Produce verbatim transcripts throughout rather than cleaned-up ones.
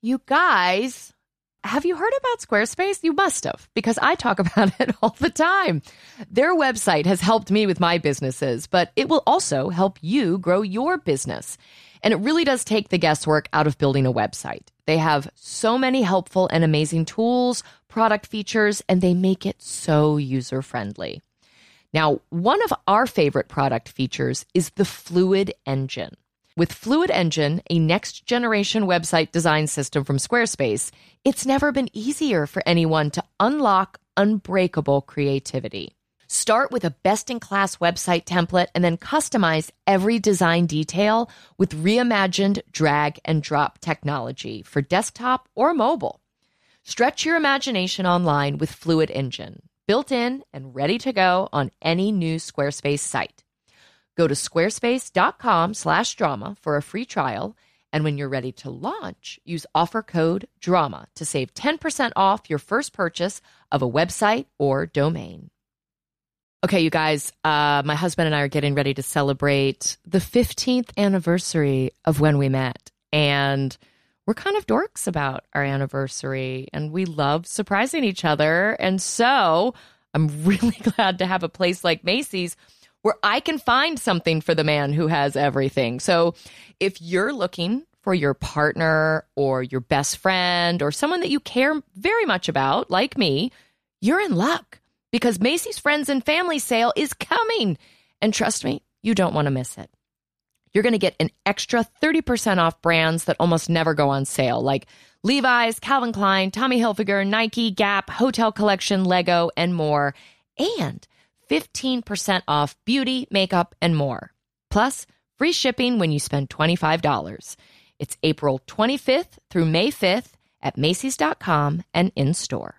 You guys, have you heard about Squarespace? You must have, because I talk about it all the time. Their website has helped me with my businesses, but it will also help you grow your business. And it really does take the guesswork out of building a website. They have so many helpful and amazing tools, product features, and they make it so user-friendly. Now, one of our favorite product features is the Fluid Engine. With Fluid Engine, a next-generation website design system from Squarespace, it's never been easier for anyone to unlock unbreakable creativity. Start with a best-in-class website template and then customize every design detail with reimagined drag-and-drop technology for desktop or mobile. Stretch your imagination online with Fluid Engine, built in and ready to go on any new Squarespace site. Go to squarespace.com slash drama for a free trial, and when you're ready to launch, use offer code DRAMA to save ten percent off your first purchase of a website or domain. Okay, you guys, uh, my husband and I are getting ready to celebrate the fifteenth anniversary of when we met, and we're kind of dorks about our anniversary, and we love surprising each other, and so I'm really glad to have a place like Macy's where I can find something for the man who has everything. So if you're looking for your partner or your best friend or someone that you care very much about, like me, you're in luck because Macy's Friends and Family Sale is coming. And trust me, you don't want to miss it. You're going to get an extra thirty percent off brands that almost never go on sale, like Levi's, Calvin Klein, Tommy Hilfiger, Nike, Gap, Hotel Collection, Lego, and more. And fifteen percent off beauty, makeup, and more. Plus, free shipping when you spend twenty-five dollars. It's April twenty-fifth through May fifth at Macy's dot com and in-store.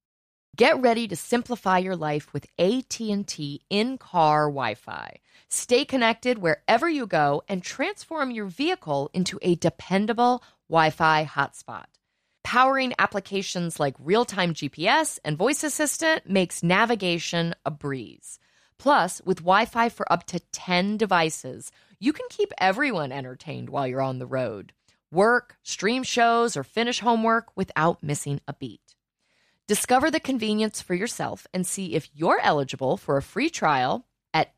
Get ready to simplify your life with A T and T in-car Wi-Fi. Stay connected wherever you go and transform your vehicle into a dependable Wi-Fi hotspot. Powering applications like real-time G P S and voice assistant makes navigation a breeze. Plus, with Wi-Fi for up to ten devices, you can keep everyone entertained while you're on the road. Work, stream shows, or finish homework without missing a beat. Discover the convenience for yourself and see if you're eligible for a free trial at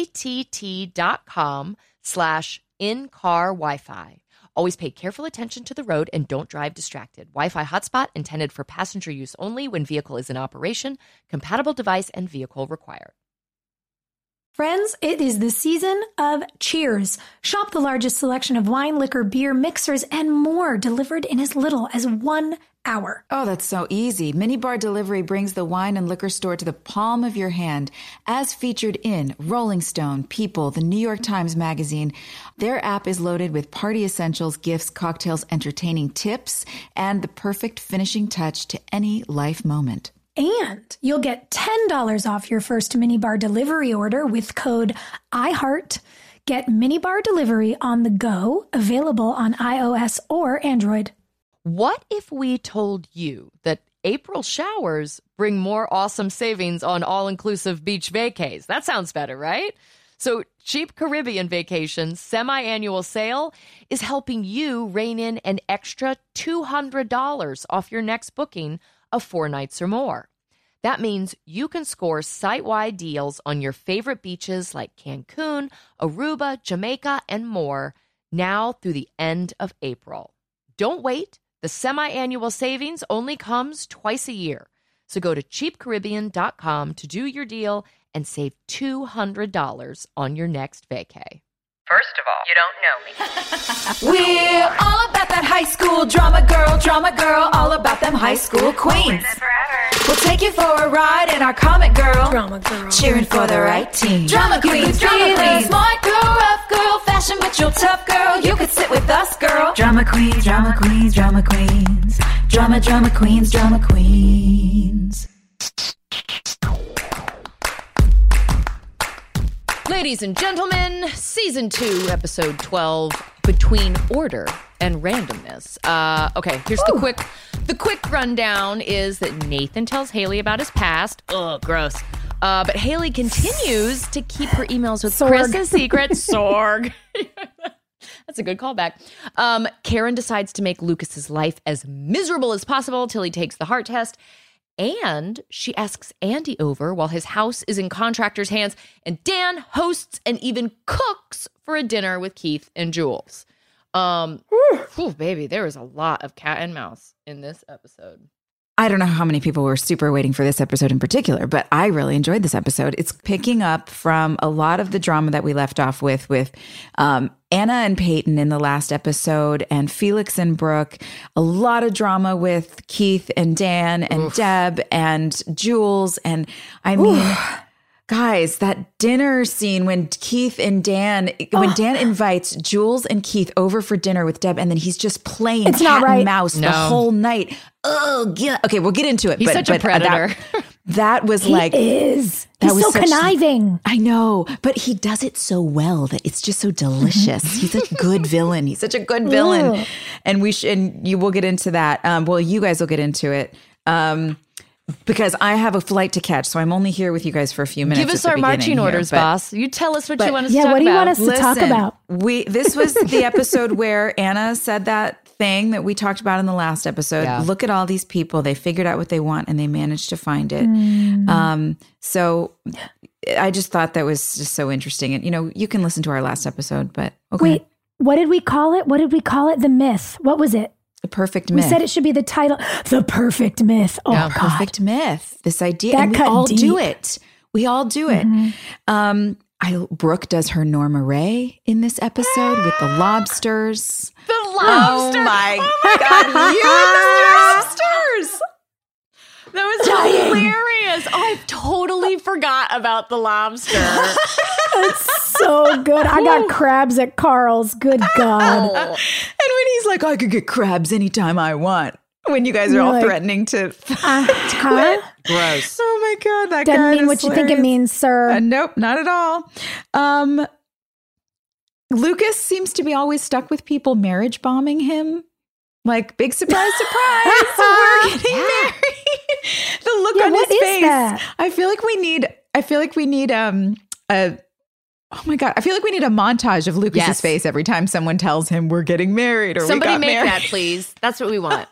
att.com slash in-car Wi-Fi. Always pay careful attention to the road and don't drive distracted. Wi-Fi hotspot intended for passenger use only when vehicle is in operation. Compatible device and vehicle required. Friends, it is the season of Cheers. Shop the largest selection of wine, liquor, beer, mixers, and more delivered in as little as one hour. Oh, that's so easy. Minibar Delivery brings the wine and liquor store to the palm of your hand, as featured in Rolling Stone, People, the New York Times Magazine. Their app is loaded with party essentials, gifts, cocktails, entertaining tips, and the perfect finishing touch to any life moment. And you'll get ten dollars off your first Minibar Delivery order with code IHEART. Get Minibar Delivery on the go, available on iOS or Android. What if we told you that April showers bring more awesome savings on all-inclusive beach vacays? That sounds better, right? So Cheap Caribbean Vacations semi-annual sale is helping you rein in an extra two hundred dollars off your next booking of four nights or more. That means you can score site-wide deals on your favorite beaches like Cancun, Aruba, Jamaica, and more now through the end of April. Don't wait. The semi-annual savings only comes twice a year. So go to cheap caribbean dot com to do your deal and save two hundred dollars on your next vacay. First of all, you don't know me. We're all about that high school drama girl, drama girl, all about them high school queens. We'll take you for a ride in our comic girl, Drama girl. cheering for the right team. Drama queens, drama queens, smart girl, rough girl, fashion but you're tough girl. You could sit with us, girl. Drama queens, drama queens, drama queens, drama, drama queens, drama queens. Ladies and gentlemen, Season two, Episode twelve, Between Order and Randomness. Uh, okay, here's Ooh. the quick the quick rundown is that Nathan tells Haley about his past. Ugh, gross. Uh, but Haley continues to keep her emails with Sorg. Chris a secret. Sorg. That's a good callback. Um, Karen decides to make Lucas's life as miserable as possible till he takes the heart test. And she asks Andy over while his house is in contractor's hands. And Dan hosts and even cooks for a dinner with Keith and Jules. Um, whew, baby, there was a lot of cat and mouse in this episode. I don't know how many people were super waiting for this episode in particular, but I really enjoyed this episode. It's picking up from a lot of the drama that we left off with, with um, Anna and Peyton in the last episode and Felix and Brooke. A lot of drama with Keith and Dan and Oof. Deb and Jules. And I mean... Oof. Guys, that dinner scene when Keith and Dan, when oh. Dan invites Jules and Keith over for dinner with Deb, and then he's just playing it's cat right. and mouse no. the whole night. Oh, yeah. Okay, we'll get into it. He's but, such but, a predator. That, that was he like... He is. That he's was so such, conniving. I know, but he does it so well that it's just so delicious. He's a good villain. He's such a good villain. Ooh. And we should, and you will get into that. Um, well, you guys will get into it. Um Because I have a flight to catch, so I'm only here with you guys for a few minutes. Give us our marching orders, here, but, boss. You tell us what but, you want us yeah, to talk about. Yeah, what do you want us Listen, to talk about? We This was the episode where Anna said that thing that we talked about in the last episode. Yeah. Look at all these people. They figured out what they want, and they managed to find it. Mm. Um, so I just thought that was just so interesting. And, you know, you can listen to our last episode, but okay. Wait, what did we call it? What did we call it? The myth. What was it? The perfect myth. We said it should be the title. The perfect myth. Oh, yeah, God. Perfect myth. This idea. That and we cut all deep. do it. We all do it. Mm-hmm. Um, I, Brooke does her Norma Ray in this episode with the lobsters. The lobster. Oh, my, oh my God. You and the lobsters. That was Dying. hilarious. Oh, I totally forgot about the lobster. It's so good. I got crabs at Carl's. Good God. Oh. And when he's like, I could get crabs anytime I want. When you guys are all like, threatening to, uh, to quit. Gross. Oh my God. That Doesn't guy mean what hilarious. you think it means, sir. Uh, nope, not at all. Um, Lucas seems to be always stuck with people marriage bombing him. Like, big surprise, surprise. We're getting yeah. married. The look yeah, on what his is face. That? I feel like we need, I feel like we need, um, a, oh my God. I feel like we need a montage of Lucas's yes. face every time someone tells him we're getting married or Somebody we got make married. that, please. That's what we want.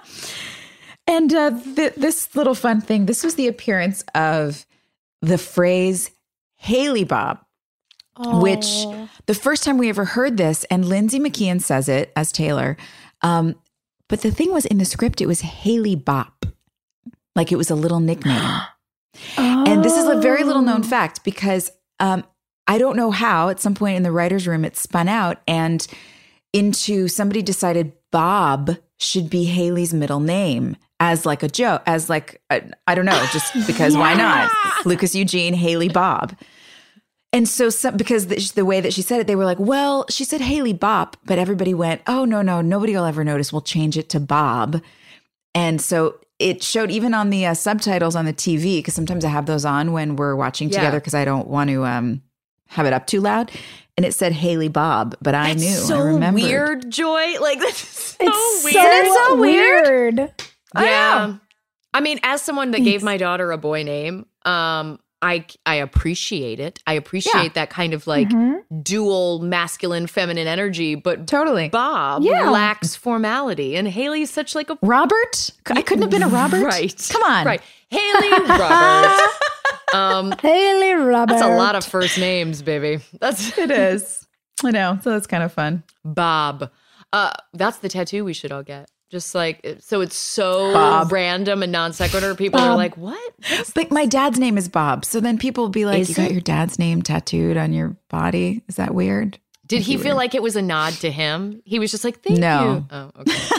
And uh, th- this little fun thing, this was the appearance of the phrase Haley Bob, oh. which the first time we ever heard this, and Lindsay McKeon says it as Taylor, um, but the thing was in the script, it was Haley Bop, like it was a little nickname. oh. And this is a very little known fact because um, I don't know how at some point in the writer's room it spun out and into somebody decided Bob should be Haley's middle name as like a joke, as like, a, I don't know, just because yeah. why not? Lucas Eugene, Haley Bob. And so some, because the, the way that she said it, they were like, well, she said Haley Bop, but everybody went, oh, no, no, nobody will ever notice. We'll change it to Bob. And so it showed even on the uh, subtitles on the T V, because sometimes I have those on when we're watching yeah. together because I don't want to um, have it up too loud. And it said Haley Bob, but I that's knew. So I remembered. Weird, Joy. Like that's so it's weird. So it's so weird. weird. Yeah. I, I mean, as someone that gave my daughter a boy name, um, I I appreciate it. I appreciate yeah. that kind of like mm-hmm. dual masculine feminine energy, but totally Bob yeah. lacks formality, and Haley's such like a Robert. I couldn't have been a Robert. Right? Come on, right? Haley Robert. um, Haley Robert. That's a lot of first names, baby. That's it is. I know. So that's kind of fun. Bob. Uh, that's the tattoo we should all get. Just like, so it's so Bob. random and non sequitur. People Bob. are like, what? But my dad's name is Bob. So then people will be like, is you got it? your dad's name tattooed on your body? Is that weird? Did That'd he feel weird. like it was a nod to him? He was just like, thank no. you. Oh,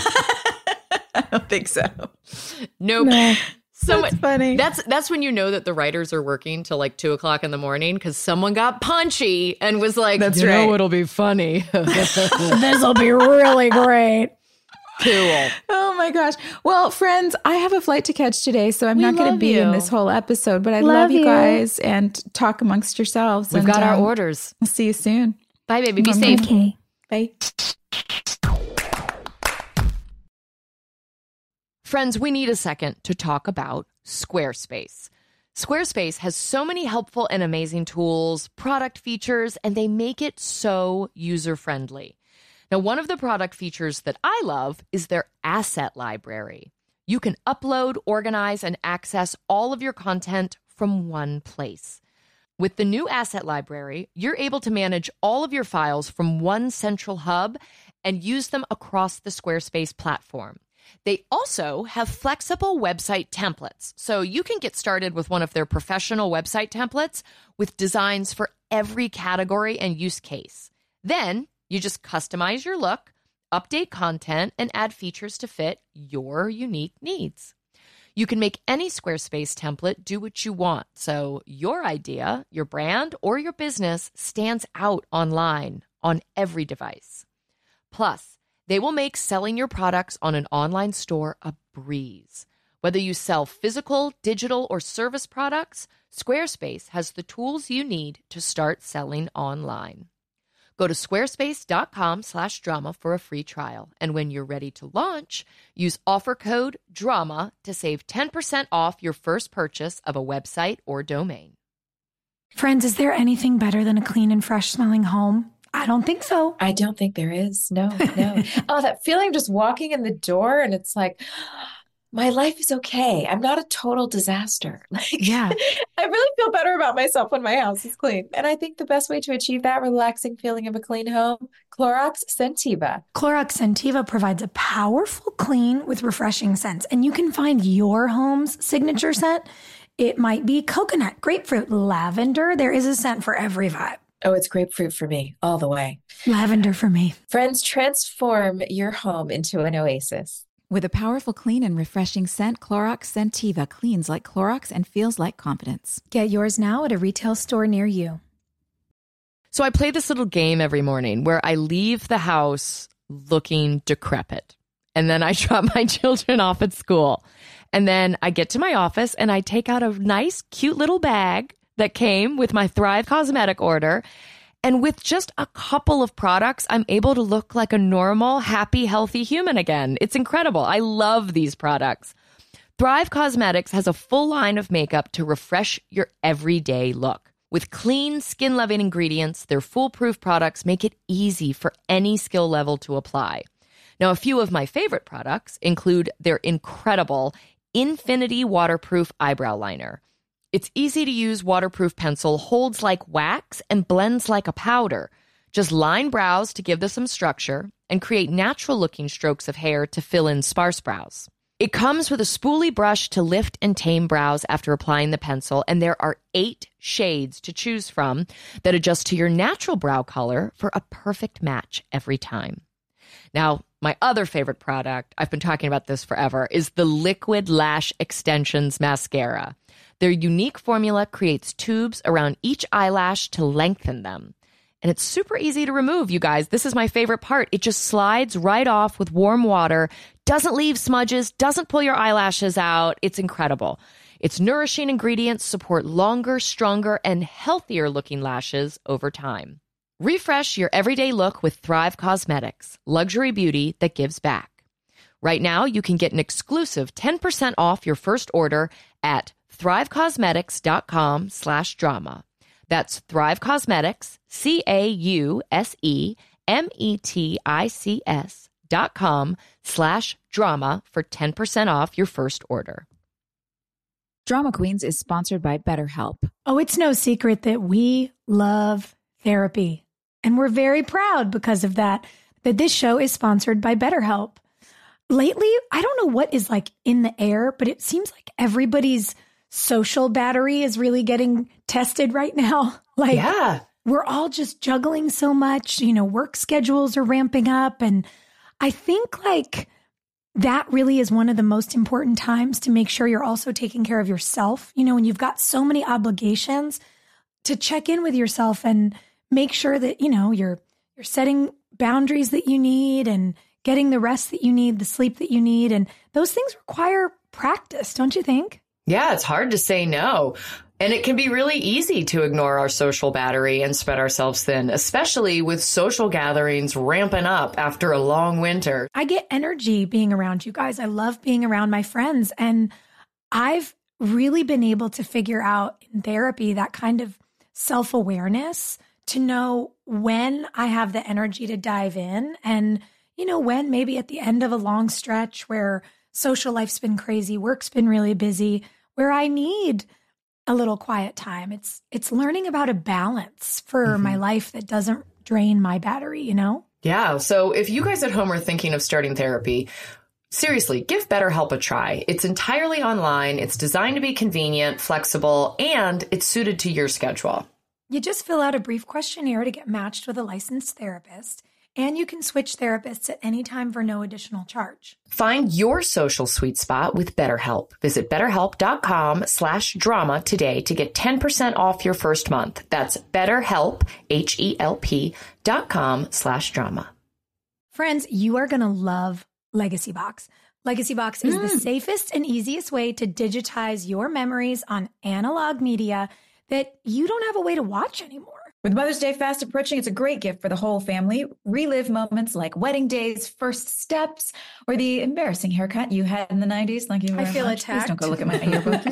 okay. I don't think so. Nope. No. So that's funny. That's that's when you know that the writers are working till like two o'clock in the morning because someone got punchy and was like, that's you right. know, it'll be funny. This will be really great. Cool. Oh my gosh. Well, friends, I have a flight to catch today, so I'm We not going to love be you. in this whole episode, but I Love love you you. guys and talk amongst yourselves. We've and, got our um, orders. I'll see you soon. Bye, baby. Be Okay. safe. Okay. Bye. Friends, we need a second to talk about Squarespace. Squarespace has so many helpful and amazing tools, product features, and they make it so user-friendly. Now, one of the product features that I love is their asset library. You can upload, organize, and access all of your content from one place. With the new asset library, you're able to manage all of your files from one central hub and use them across the Squarespace platform. They also have flexible website templates, so you can get started with one of their professional website templates with designs for every category and use case. Then you just customize your look, update content, and add features to fit your unique needs. You can make any Squarespace template do what you want, so your idea, your brand, or your business stands out online on every device. Plus, they will make selling your products on an online store a breeze. Whether you sell physical, digital, or service products, Squarespace has the tools you need to start selling online. Go to squarespace.com slash drama for a free trial. And when you're ready to launch, use offer code DRAMA to save ten percent off your first purchase of a website or domain. Friends, is there anything better than a clean and fresh smelling home? I don't think so. I don't think there is. No, no. Oh, that feeling of just walking in the door and it's like, my life is okay. I'm not a total disaster. Like, yeah. I really feel better about myself when my house is clean. And I think the best way to achieve that relaxing feeling of a clean home, Clorox Scentiva. Clorox Scentiva provides a powerful clean with refreshing scents. And you can find your home's signature scent. It might be coconut, grapefruit, lavender. There is a scent for every vibe. Oh, it's grapefruit for me all the way. Lavender for me. Friends, transform your home into an oasis. With a powerful clean and refreshing scent, Clorox Scentiva cleans like Clorox and feels like confidence. Get yours now at a retail store near you. So I play this little game every morning where I leave the house looking decrepit. And then I drop my children off at school. And then I get to my office and I take out a nice, cute little bag that came with my Thrive Cosmetic order. And with just a couple of products, I'm able to look like a normal, happy, healthy human again. It's incredible. I love these products. Thrive Cosmetics has a full line of makeup to refresh your everyday look. With clean, skin-loving ingredients, their foolproof products make it easy for any skill level to apply. Now, a few of my favorite products include their incredible Infinity Waterproof Eyebrow Liner. Its easy-to-use waterproof pencil holds like wax and blends like a powder. Just line brows to give them some structure and create natural-looking strokes of hair to fill in sparse brows. It comes with a spoolie brush to lift and tame brows after applying the pencil, and there are eight shades to choose from that adjust to your natural brow color for a perfect match every time. Now, my other favorite product, I've been talking about this forever, is the Liquid Lash Extensions Mascara. Their unique formula creates tubes around each eyelash to lengthen them. And it's super easy to remove, you guys. This is my favorite part. It just slides right off with warm water, doesn't leave smudges, doesn't pull your eyelashes out. It's incredible. Its nourishing ingredients support longer, stronger, and healthier looking lashes over time. Refresh your everyday look with Thrive Cosmetics, luxury beauty that gives back. Right now, you can get an exclusive ten percent off your first order at thrivecosmetics.com slash drama. That's Thrive Cosmetics, C A U S E M E T I C S dot com slash drama for ten percent off your first order. Drama Queens is sponsored by BetterHelp. Oh, it's no secret that we love therapy. And we're very proud because of that, that this show is sponsored by BetterHelp. Lately, I don't know what is like in the air, but it seems like everybody's social battery is really getting tested right now. Like, yeah. We're all just juggling so much, you know, work schedules are ramping up. And I think like that really is one of the most important times to make sure you're also taking care of yourself. You know, when you've got so many obligations, to check in with yourself and make sure that, you know, you're you're setting boundaries that you need and getting the rest that you need, the sleep that you need. And those things require practice, don't you think? Yeah, it's hard to say no. And it can be really easy to ignore our social battery and spread ourselves thin, especially with social gatherings ramping up after a long winter. I get energy being around you guys. I love being around my friends. And I've really been able to figure out in therapy that kind of self-awareness to know when I have the energy to dive in and, you know, when maybe at the end of a long stretch where social life's been crazy, work's been really busy, where I need a little quiet time. It's it's learning about a balance for mm-hmm. my life that doesn't drain my battery, you know? Yeah. So if you guys at home are thinking of starting therapy, seriously, give BetterHelp a try. It's entirely online. It's designed to be convenient, flexible, and it's suited to your schedule. You just fill out a brief questionnaire to get matched with a licensed therapist, and you can switch therapists at any time for no additional charge. Find your social sweet spot with BetterHelp. Visit betterhelp.com slash drama today to get ten percent off your first month. That's BetterHelp, H E L P dot com slash drama. Friends, you are going to love Legacy Box. Legacy Box is mm. the safest and easiest way to digitize your memories on analog media that you don't have a way to watch anymore. With Mother's Day fast approaching, it's a great gift for the whole family. Relive moments like wedding days, first steps, or the embarrassing haircut you had in the nineties. Thank you very I feel much. attacked. Please don't go look at my yearbook.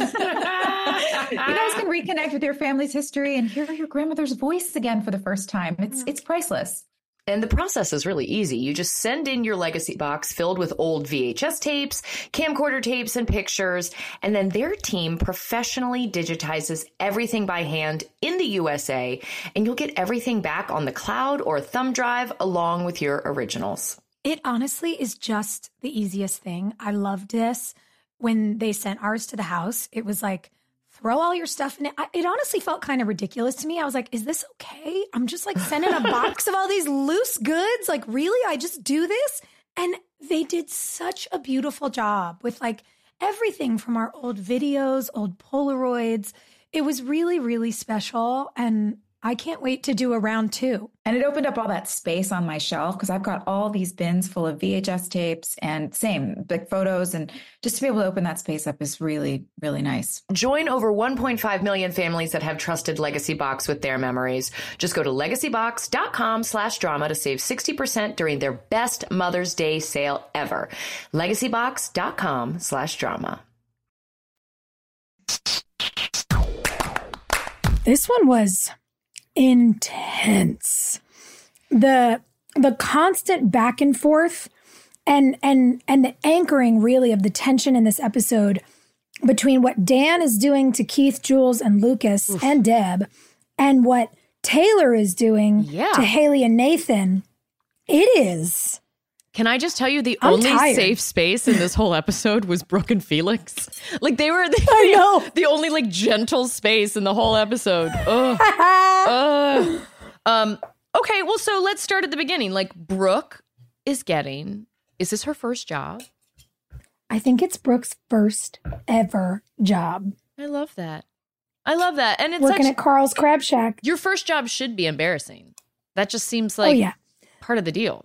You guys can reconnect with your family's history and hear your grandmother's voice again for the first time. It's it's priceless. And the process is really easy. You just send in your Legacy Box filled with old V H S tapes, camcorder tapes, and pictures, and then their team professionally digitizes everything by hand in the U S A, and you'll get everything back on the cloud or thumb drive along with your originals. It honestly is just the easiest thing. I loved this. When they sent ours to the house, it was like, throw all your stuff in it. I, it honestly felt kind of ridiculous to me. I was like, is this okay? I'm just like sending a box of all these loose goods. Like, really? I just do this? And they did such a beautiful job with like everything from our old videos, old Polaroids. It was really, really special. And I can't wait to do a round two. And it opened up all that space on my shelf because I've got all these bins full of V H S tapes and same big photos. And just to be able to open that space up is really, really nice. Join over one point five million families that have trusted Legacy Box with their memories. Just go to legacybox.com slash drama to save sixty percent during their best Mother's Day sale ever. Legacybox.com slash drama. This one was intense. The the constant back and forth and and and the anchoring really of the tension in this episode between what Dan is doing to Keith, Jules, and Lucas Oof. and Deb and what Taylor is doing yeah. to Haley and Nathan. It is. Can I just tell you the I'm only tired. safe space in this whole episode was Brooke and Felix? Like they were the, I know. the only like gentle space in the whole episode. Ugh. Ugh. Um, okay, well, so let's start at the beginning. Like Brooke is getting, is this her first job? I think it's Brooke's first ever job. I love that. I love that. And it's working such, at Carl's Crab Shack. Your first job should be embarrassing. That just seems like oh, yeah. part of the deal.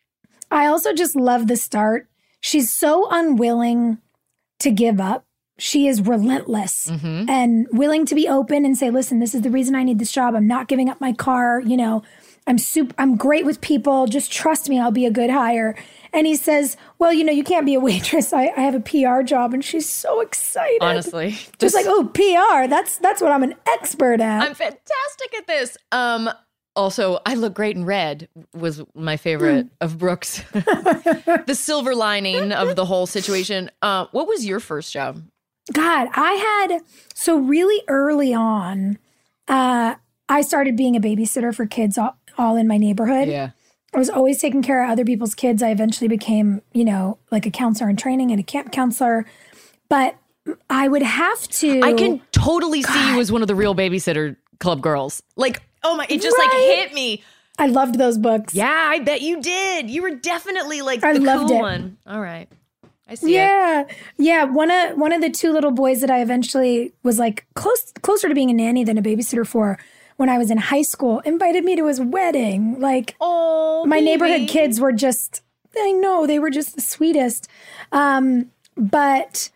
I also just love the start. She's so unwilling to give up. She is relentless mm-hmm. and willing to be open and say, listen, this is the reason I need this job. I'm not giving up my car. You know, I'm super, I'm great with people. Just trust me, I'll be a good hire. And he says, well, you know, you can't be a waitress. I, I have a P R job. And she's so excited. Honestly. Just, just like, oh, P R, that's that's what I'm an expert at. I'm fantastic at this. Um, Also, I look great in red was my favorite of Brooke's. The silver lining of the whole situation. Uh, what was your first job? God, I had, so really early on, uh, I started being a babysitter for kids all, all in my neighborhood. Yeah. I was always taking care of other people's kids. I eventually became, you know, like a counselor in training and a camp counselor. But I would have to. I can totally God. see you as one of the Real Babysitter Club girls. Like, oh my, it just right? like hit me. I loved those books. Yeah, I bet you did. You were definitely like I the loved cool it. one. All right. I see yeah. it. Yeah. One of one of the two little boys that I eventually was like close closer to being a nanny than a babysitter for when I was in high school invited me to his wedding. Like, oh, my baby. neighborhood kids were just, I know, they were just the sweetest. Um, but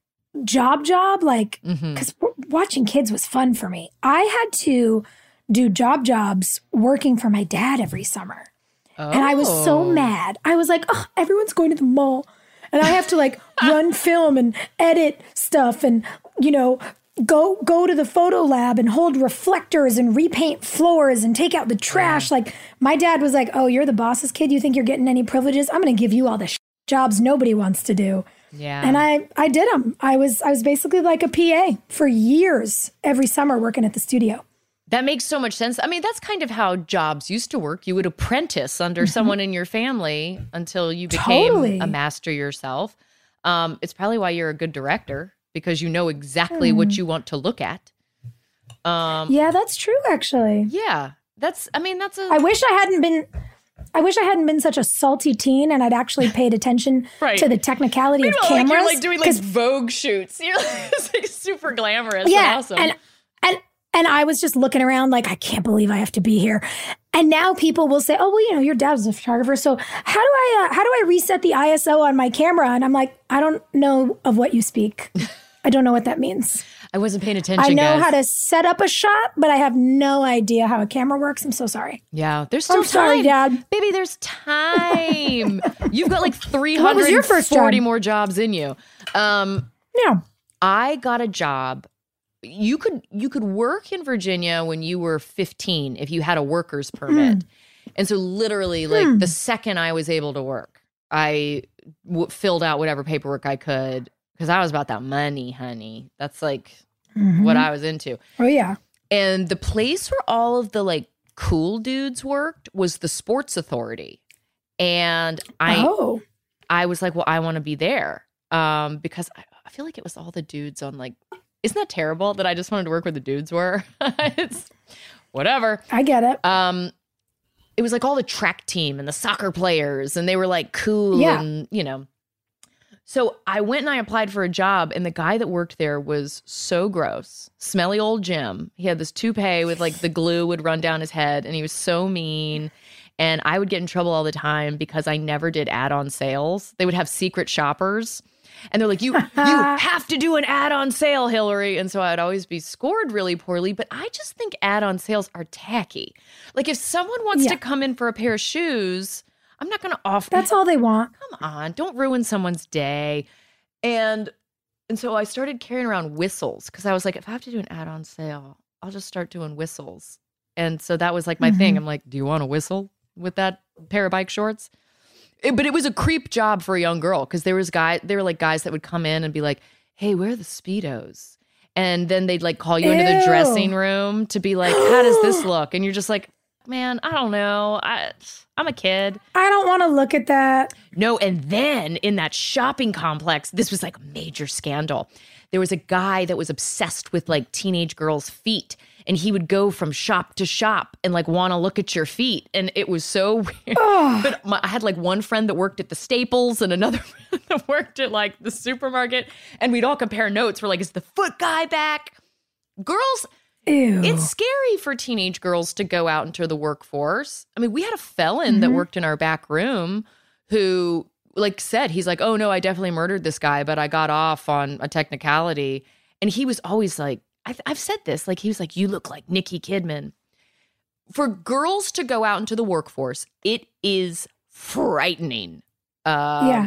job job, like, because mm-hmm. watching kids was fun for me. I had to do job jobs working for my dad every summer. Oh. And I was so mad. I was like, oh, everyone's going to the mall. And I have to like run film and edit stuff and, you know, go go to the photo lab and hold reflectors and repaint floors and take out the trash. Yeah. Like my dad was like, oh, you're the boss's kid. You think you're getting any privileges? I'm going to give you all the sh- jobs nobody wants to do. Yeah. And I, I did them. I was, I was basically like a P A for years, every summer working at the studio. That makes so much sense. I mean, that's kind of how jobs used to work. You would apprentice under mm-hmm. someone in your family until you became totally. a master yourself. Um, it's probably why you're a good director, because you know exactly mm. what you want to look at. Um, yeah, that's true, actually. Yeah, that's, I mean, that's a... I wish I hadn't been... I wish I hadn't been such a salty teen and I'd actually paid attention right. to the technicality Meanwhile, of cameras. Like you're like doing like Vogue shoots. You're like, it's like super glamorous yeah, and awesome. And, and, and I was just looking around like, I can't believe I have to be here. And now people will say, oh, well, you know, your dad's a photographer. So how do I, uh, how do I reset the I S O on my camera? And I'm like, I don't know of what you speak. I don't know what that means. I wasn't paying attention, I know guys. how to set up a shot, but I have no idea how a camera works. I'm so sorry. Yeah, there's still I'm time. sorry, Dad. Baby, there's time. You've got like three hundred forty job? more jobs in you. Um, yeah. I got a job. You could you could work in Virginia when you were fifteen if you had a worker's permit. Mm. And so literally, like mm. the second I was able to work, I w- filled out whatever paperwork I could. Because I was about that money, honey. That's like mm-hmm. what I was into. Oh, yeah. And the place where all of the like cool dudes worked was the Sports Authority. And I oh. I was like, well, I want to be there. Um, because I, I feel like it was all the dudes on like, isn't that terrible that I just wanted to work where the dudes were? It's whatever. I get it. Um, it was like all the track team and the soccer players, and they were like cool yeah. and, you know. So I went and I applied for a job, and the guy that worked there was so gross. Smelly old Jim. He had this toupee with like the glue would run down his head, and he was so mean. And I would get in trouble all the time because I never did add-on sales. They would have secret shoppers, and they're like, you, you have to do an add-on sale, Hillary. And so I'd always be scored really poorly. But I just think add-on sales are tacky. Like if someone wants yeah. to come in for a pair of shoes, I'm not going to offer. That's all they want. Come on, don't ruin someone's day. And and so I started carrying around whistles because I was like, if I have to do an add-on sale, I'll just start doing whistles. And so that was like my mm-hmm. thing. I'm like, do you want a whistle with that pair of bike shorts? It, but it was a creep job for a young girl because there was guy, there were like guys that would come in and be like, hey, where are the Speedos? And then they'd like call you Ew. into the dressing room to be like, how does this look? And you're just like, man, I don't know. I, I'm a kid. I don't want to look at that. No, and then in that shopping complex, this was like a major scandal. There was a guy that was obsessed with like teenage girls' feet, and he would go from shop to shop and like want to look at your feet. And it was so weird. Oh. But my, I had like one friend that worked at the Staples and another friend that worked at like the supermarket. And we'd all compare notes. We're like, is the foot guy back? Girls... Ew. It's scary for teenage girls to go out into the workforce. I mean, we had a felon mm-hmm. that worked in our back room who, like, said, he's like, oh, no, I definitely murdered this guy, but I got off on a technicality. And he was always like, I've, I've said this, like, he was like, you look like Nicki Kidman. For girls to go out into the workforce, it is frightening. Uh, yeah.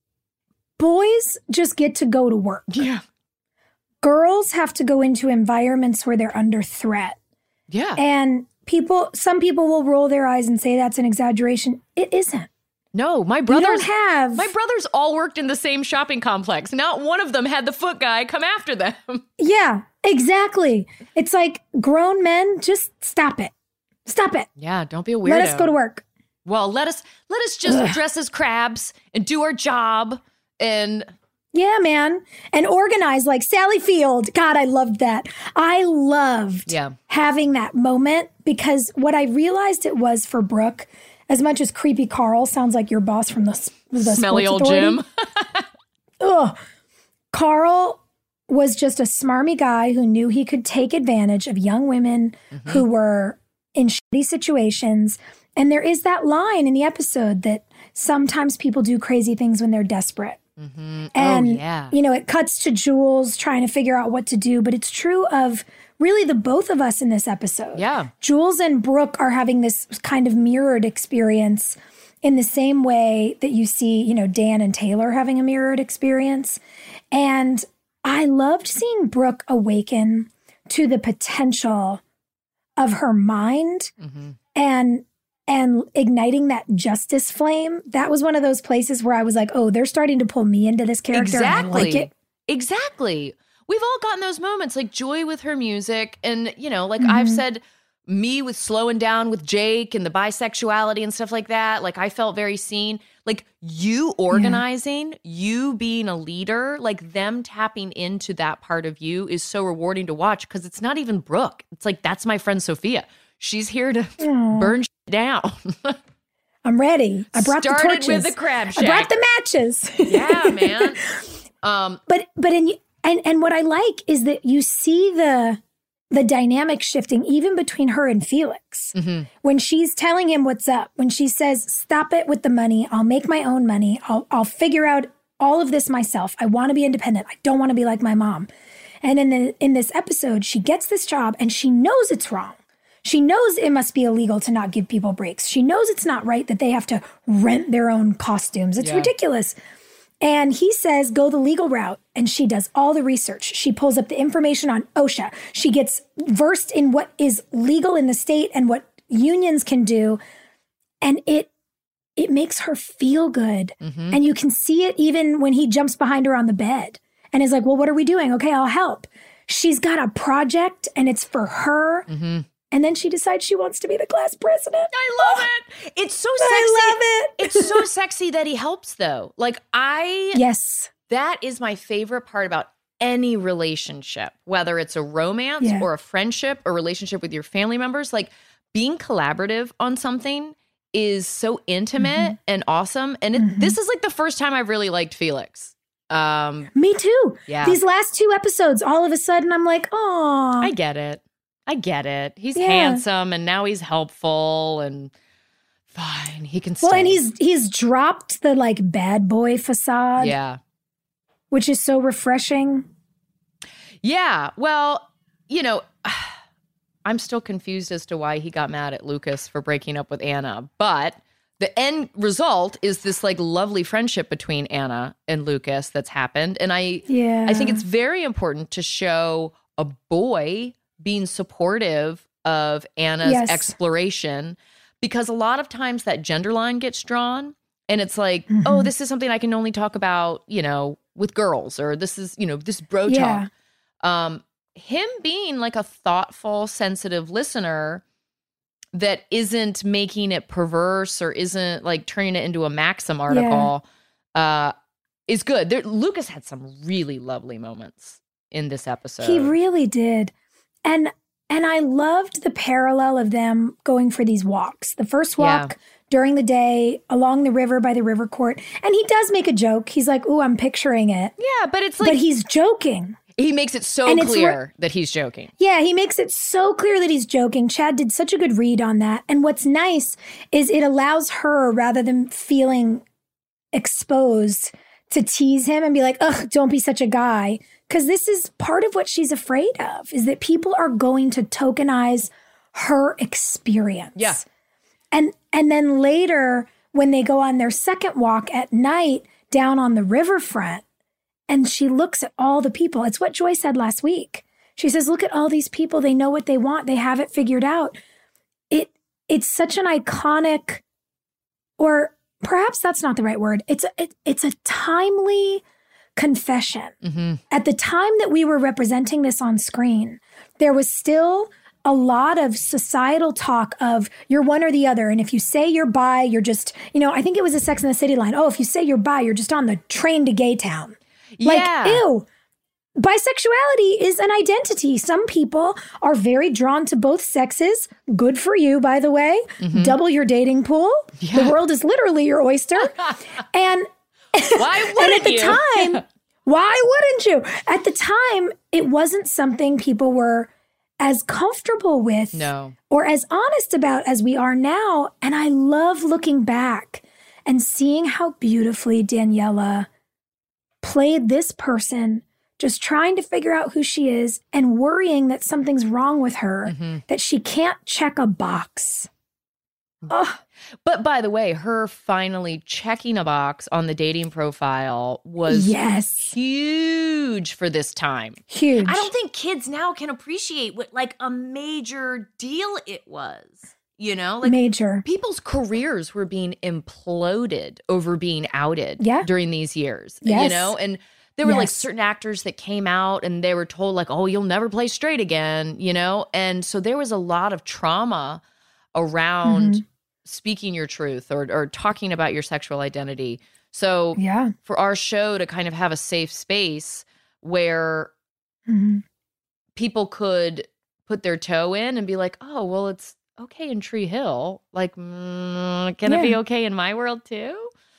Boys just get to go to work. Yeah. Girls have to go into environments where they're under threat. Yeah. And people, some people will roll their eyes and say that's an exaggeration. It isn't. No, my brothers you don't have. My brothers all worked in the same shopping complex. Not one of them had the foot guy come after them. Yeah, exactly. It's like grown men, just stop it. Stop it. Yeah, don't be a weirdo. Let us go to work. Well, let us let us just Ugh. dress as crabs and do our job and yeah, man. And organize like Sally Field. God, I loved that. I loved yeah. having that moment because what I realized it was for Brooke, as much as creepy Carl sounds like your boss from the, the smelly old Authority, Jim. Ugh. Carl was just a smarmy guy who knew he could take advantage of young women mm-hmm. who were in shitty situations. And there is that line in the episode that sometimes people do crazy things when they're desperate. Mm-hmm. And, oh, yeah. you know, it cuts to Jules trying to figure out what to do, but it's true of really the both of us in this episode. Yeah. Jules and Brooke are having this kind of mirrored experience in the same way that you see, you know, Dan and Taylor having a mirrored experience. And I loved seeing Brooke awaken to the potential of her mind mm-hmm. and and igniting that justice flame. That was one of those places where I was like, oh, they're starting to pull me into this character. Exactly. And I like it. Exactly. We've all gotten those moments, like Joy with her music. And, you know, like mm-hmm. I've said, me with slowing down with Jake and the bisexuality and stuff like that. Like I felt very seen. Like you organizing, yeah. you being a leader, like them tapping into that part of you is so rewarding to watch because it's not even Brooke. It's like, that's my friend Sophia. She's here to Aww. burn shit down. I'm ready. I brought Started the torches. with the crab shack. I brought the matches. Yeah, man. Um, but but in and and what I like is that you see the the dynamic shifting even between her and Felix. Mm-hmm. When she's telling him what's up, when she says, "Stop it with the money. I'll make my own money. I'll I'll figure out all of this myself. I want to be independent. I don't want to be like my mom." And in the in this episode, she gets this job and she knows it's wrong. She knows it must be illegal to not give people breaks. She knows it's not right that they have to rent their own costumes. It's yeah. ridiculous. And he says, go the legal route. And she does all the research. She pulls up the information on OSHA. She gets versed in what is legal in the state and what unions can do. And it it makes her feel good. Mm-hmm. And you can see it even when he jumps behind her on the bed and is like, well, what are we doing? Okay, I'll help. She's got a project and it's for her. Mm-hmm. And then she decides she wants to be the class president. I love it. It's so sexy. I love it. It's so sexy that he helps, though. Like, I... Yes. That is my favorite part about any relationship, whether it's a romance yeah. or a friendship or relationship with your family members. Like, being collaborative on something is so intimate mm-hmm. and awesome. And it, mm-hmm. this is, like, the first time I've really liked Felix. Um, Me too. Yeah. These last two episodes, all of a sudden, I'm like, oh. I get it. I get it. He's yeah. handsome and now he's helpful and fine. He can stay. Well, and he's he's dropped the like bad boy facade. Yeah. Which is so refreshing. Yeah. Well, you know, I'm still confused as to why he got mad at Lucas for breaking up with Anna. But the end result is this like lovely friendship between Anna and Lucas that's happened. And I yeah. I think it's very important to show a boy being supportive of Anna's yes. exploration, because a lot of times that gender line gets drawn and it's like, mm-hmm. oh, this is something I can only talk about, you know, with girls, or this is, you know, this bro yeah. talk. Um, him being like a thoughtful, sensitive listener that isn't making it perverse or isn't like turning it into a Maxim article yeah. uh, is good. There, Lucas had some really lovely moments in this episode. He really did. And and I loved the parallel of them going for these walks. The first walk yeah. during the day along the river by the river court. And he does make a joke. He's like, ooh, I'm picturing it. Yeah, but it's like... But he's joking. He makes it so and clear that he's joking. Yeah, he makes it so clear that he's joking. Chad did such a good read on that. And what's nice is it allows her, rather than feeling exposed, to tease him and be like, ugh, don't be such a guy. Because this is part of what she's afraid of, is that people are going to tokenize her experience. Yeah. And and then later, when they go on their second walk at night down on the riverfront, and she looks at all the people. It's what Joy said last week. She says, look at all these people. They know what they want. They have it figured out. It It's such an iconic, or perhaps that's not the right word. It's a, it, it's a timely confession. Mm-hmm. At the time that we were representing this on screen, there was still a lot of societal talk of you're one or the other. And if you say you're bi, you're just, you know, I think it was a Sex and the City line. Oh, if you say you're bi, you're just on the train to gay town. Like, yeah. ew. Bisexuality is an identity. Some people are very drawn to both sexes. Good for you, by the way. Mm-hmm. Double your dating pool. Yeah. The world is literally your oyster. and Why wouldn't and at the you? time, why wouldn't you? At the time, it wasn't something people were as comfortable with no. or as honest about as we are now. And I love looking back and seeing how beautifully Daniela played this person, just trying to figure out who she is and worrying that something's wrong with her, mm-hmm. that she can't check a box. Oh, But by the way, her finally checking a box on the dating profile was yes. huge for this time. Huge. I don't think kids now can appreciate what like a major deal it was. You know, like Major. people's careers were being imploded over being outed Yeah. during these years. Yes. You know, and there were like Yes. certain actors that came out and they were told like, oh, you'll never play straight again, you know? And so there was a lot of trauma around Mhm. speaking your truth or or talking about your sexual identity. So Yeah. for our show to kind of have a safe space where Mhm. people could put their toe in and be like, oh, well, it's okay in Tree Hill. Like, mm, can it be Yeah. okay in my world too?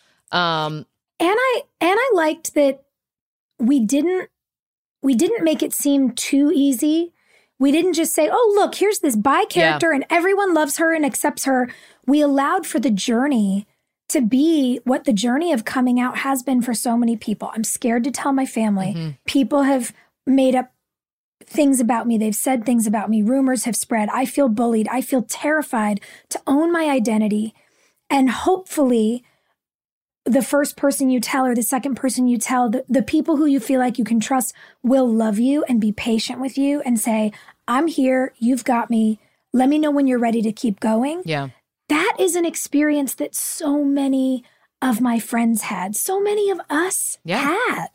Um, And I and I liked that we didn't we didn't make it seem too easy. We didn't just say, "Oh, look, here's this bi character and everyone loves her and accepts her." We allowed for the journey to be what the journey of coming out has been for so many people. I'm scared to tell my family. Mm-hmm. People have made up things about me. They've said things about me. Rumors have spread. I feel bullied. I feel terrified to own my identity. And hopefully, the first person you tell or the second person you tell, the, the people who you feel like you can trust will love you and be patient with you and say, I'm here. You've got me. Let me know when you're ready to keep going. yeah. That is an experience that so many of my friends had, so many of us Yeah. had.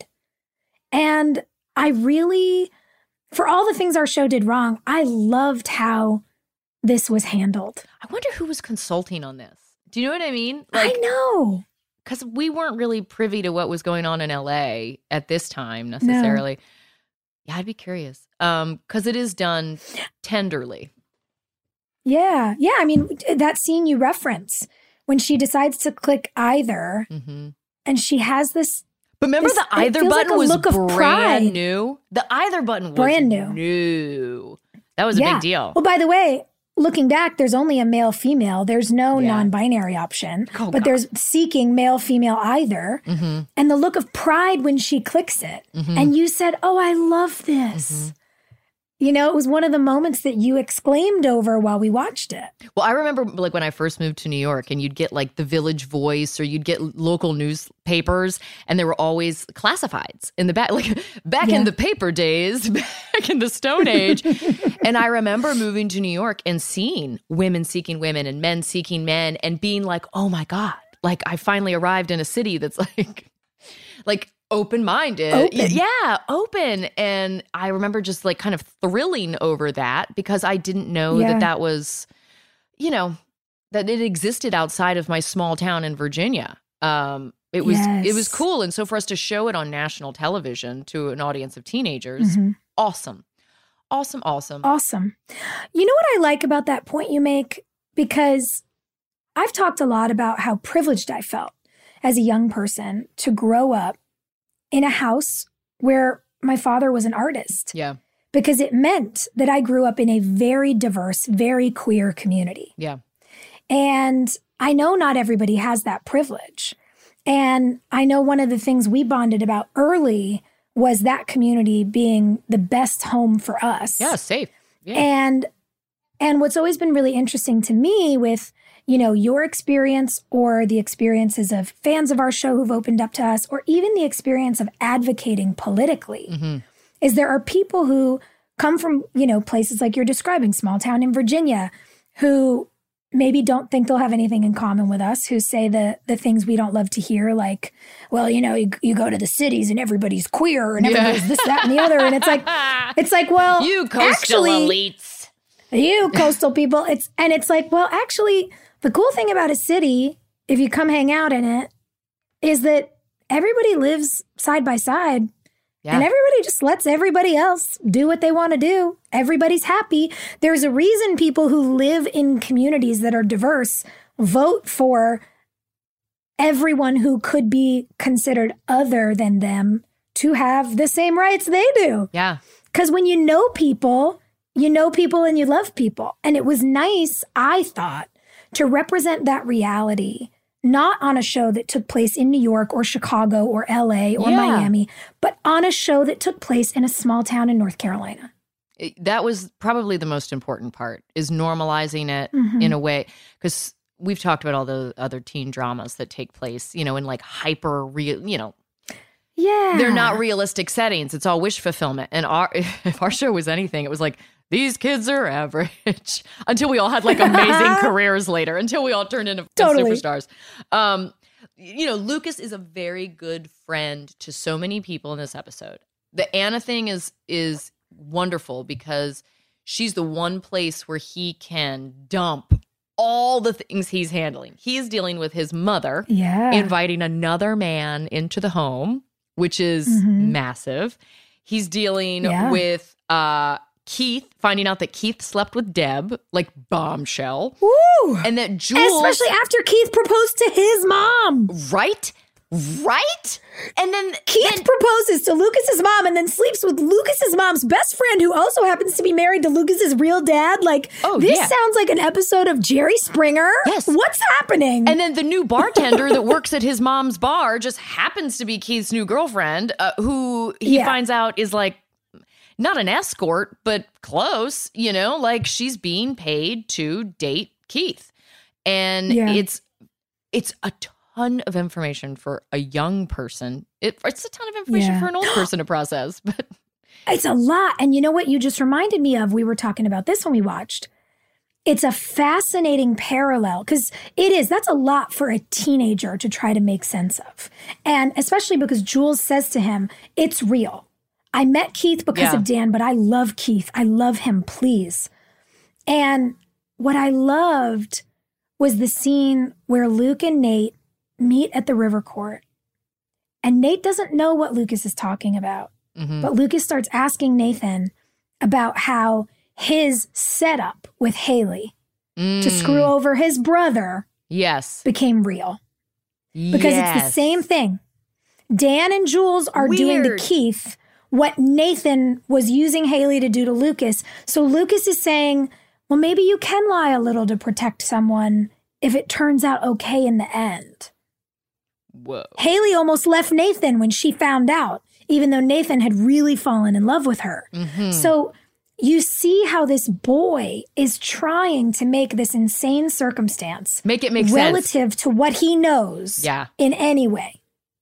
And I really, for all the things our show did wrong, I loved how this was handled. I wonder who was consulting on this. Do you know what I mean? I know. Because we weren't really privy to what was going on in L A at this time necessarily. Yeah, I'd be curious. Um, because it is done tenderly. Yeah. Yeah. I mean, that scene you reference when she decides to click either Mm-hmm. and she has this But remember This- the it either feels like button a was look of brand pride. new. The either button was Brand new. new. That was a yeah. big deal. Well, by the way, looking back, there's only a male female. There's no Yeah. non-binary option, Oh, but God. there's seeking male female either. Mm-hmm. And the look of pride when she clicks it. Mhm. And you said, "Oh, I love this." Mm-hmm. You know, it was one of the moments that you exclaimed over while we watched it. Well, I remember like when I first moved to New York and you'd get like the Village Voice or you'd get local newspapers and there were always classifieds in the back, like back Yeah. in the paper days, back in the Stone Age. And I remember moving to New York and seeing women seeking women and men seeking men and being like, oh my God, like I finally arrived in a city that's like, like, open-minded. Open. Yeah, open. And I remember just like kind of thrilling over that because I didn't know Yeah. that that was, you know, that it existed outside of my small town in Virginia. Um, it was it was Yes. cool. And so for us to show it on national television to an audience of teenagers, Mhm. awesome. Awesome, awesome. Awesome. You know what I like about that point you make? Because I've talked a lot about how privileged I felt as a young person to grow up in a house where my father was an artist, Yeah, because it meant that I grew up in a very diverse, very queer community. yeah. And I know not everybody has that privilege. And I know one of the things we bonded about early was that community being the best home for us. Yeah, safe. Yeah. And and what's always been really interesting to me with, you know, your experience or the experiences of fans of our show who've opened up to us, or even the experience of advocating politically, Mhm. is there are people who come from, you know, places like you're describing, small town in Virginia, who maybe don't think they'll have anything in common with us, who say the the things we don't love to hear, like, well, you know, you, you go to the cities and everybody's queer and Yeah. everybody's this, that, and the other. And it's like, it's like, well, you coastal actually, elites. you coastal people. It's and it's like, well, actually, the cool thing about a city, if you come hang out in it, is that everybody lives side by side. Yeah. And everybody just lets everybody else do what they want to do. Everybody's happy. There's a reason people who live in communities that are diverse vote for everyone who could be considered other than them to have the same rights they do. Yeah. Because when you know people, you know people and you love people. And it was nice, I thought, to represent that reality, not on a show that took place in New York or Chicago or L A or Yeah. Miami, but on a show that took place in a small town in North Carolina. It- that was probably the most important part, is normalizing it Mhm. in a way. Because we've talked about all the other teen dramas that take place, you know, in like hyper real, you know, yeah, they're not realistic settings. It's all wish fulfillment. And our, if our show was anything, it was like, these kids are average until we all had like amazing careers later, until we all turned into Totally. superstars. Um, you know, Lucas is a very good friend to so many people in this episode. The Anna thing is is wonderful because she's the one place where he can dump all the things he's handling. He's dealing with his mother, Yeah. inviting another man into the home, which is Mhm. massive. He's dealing Yeah. with uh, Keith, finding out that Keith slept with Deb, like bombshell, Woo! and that Jules, Especially after Keith proposed to his mom. right, right, and then Keith then- proposes to Lucas's mom and then sleeps with Lucas's mom's best friend, who also happens to be married to Lucas's real dad. Like, Oh, this yeah. sounds like an episode of Jerry Springer. Yes. What's happening? And then the new bartender that works at his mom's bar just happens to be Keith's new girlfriend, uh, who he Yeah. finds out is like not an escort, but close, you know, like she's being paid to date Keith. And Yeah. it's it's a ton of information for a young person. It, it's a ton of information Yeah. for an old person to process. But It's a lot. And you know what you just reminded me of? We were talking about this when we watched. It's a fascinating parallel because it is. That's a lot for a teenager to try to make sense of. And especially because Jules says to him, it's real. I met Keith because Yeah. of Dan, but I love Keith. I love him, please. And what I loved was the scene where Luke and Nate meet at the river court. And Nate doesn't know what Lucas is talking about. mhm. But Lucas starts asking Nathan about how his setup with Haley to Mm, screw over his brother yes, became real. Because it's the Yes. same thing. Dan and Jules are doing to Weird. Keith what Nathan was using Haley to do to Lucas. So Lucas is saying, well, maybe you can lie a little to protect someone if it turns out okay in the end. Whoa. Haley almost left Nathan when she found out, even though Nathan had really fallen in love with her. Mhm. So you see how this boy is trying to make this insane circumstance Make it make sense. relative to what he knows Yeah. in any way.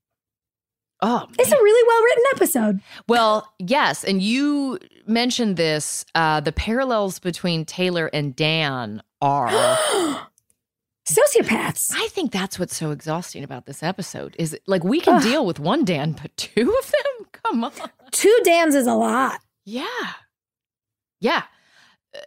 Oh, It's a really well written episode. well, yes. And you mentioned this, uh, the parallels between Taylor and Dan are, Sociopaths. I think that's what's so exhausting about this episode is like we can Ugh. deal with one Dan, but two of them? Come on. Two Dans is a lot. Yeah. Yeah. Uh,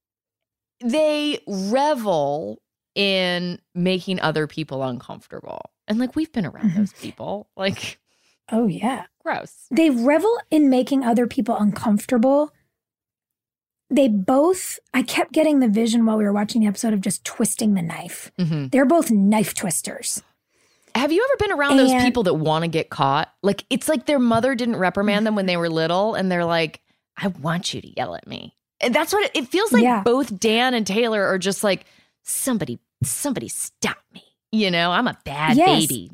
They revel in making other people uncomfortable. And like we've been around Mhm. those people. Like, Oh, yeah. gross. They revel in making other people uncomfortable. They both, I kept getting the vision while we were watching the episode of just twisting the knife. Mhm. They're both knife twisters. Have you ever been around those And- people that want to get caught? Like, it's like their mother didn't reprimand them when they were little, and they're like, I want you to yell at me. And that's what it, it feels like. Yeah. Both Dan and Taylor are just like, somebody, somebody stop me. You know, I'm a bad Yes. baby.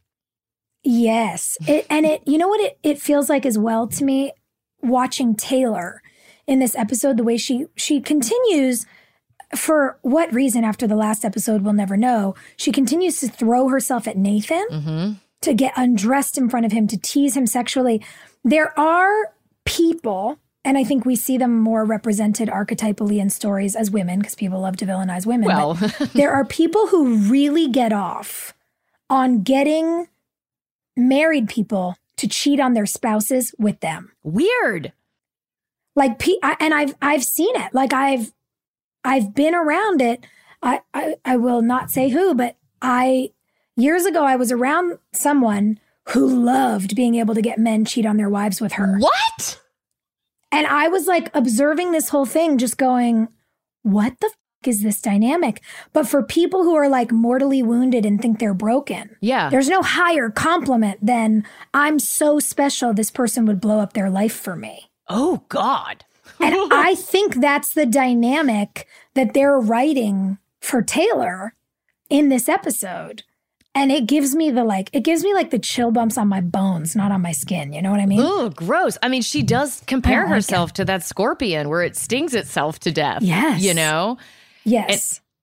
Yes. It, and it, you know what it, it feels like as well to me, watching Taylor in this episode, the way she, she continues, for what reason after the last episode, we'll never know. She continues to throw herself at Nathan Mm-hmm. to get undressed in front of him, to tease him sexually. There are people, and I think we see them more represented archetypally in stories as women, because people love to villainize women. Well, But there are people who really get off on getting married people to cheat on their spouses with them. weird. Like, pe- I, and I've I've seen it. Like I've I've been around it. I, I I will not say who, but I years ago I was around someone who loved being able to get men cheat on their wives with her. What? And I was like observing this whole thing, just going, what the f- is this dynamic? But for people who are like mortally wounded and think they're broken, Yeah. there's no higher compliment than I'm so special, this person would blow up their life for me. Oh, God. And I think that's the dynamic that they're writing for Taylor in this episode. And it gives me the like, it gives me like the chill bumps on my bones, not on my skin. You know what I mean? Oh, gross. I mean, she does compare I don't like herself to that scorpion where it stings itself to death. Yes. You know? Yes.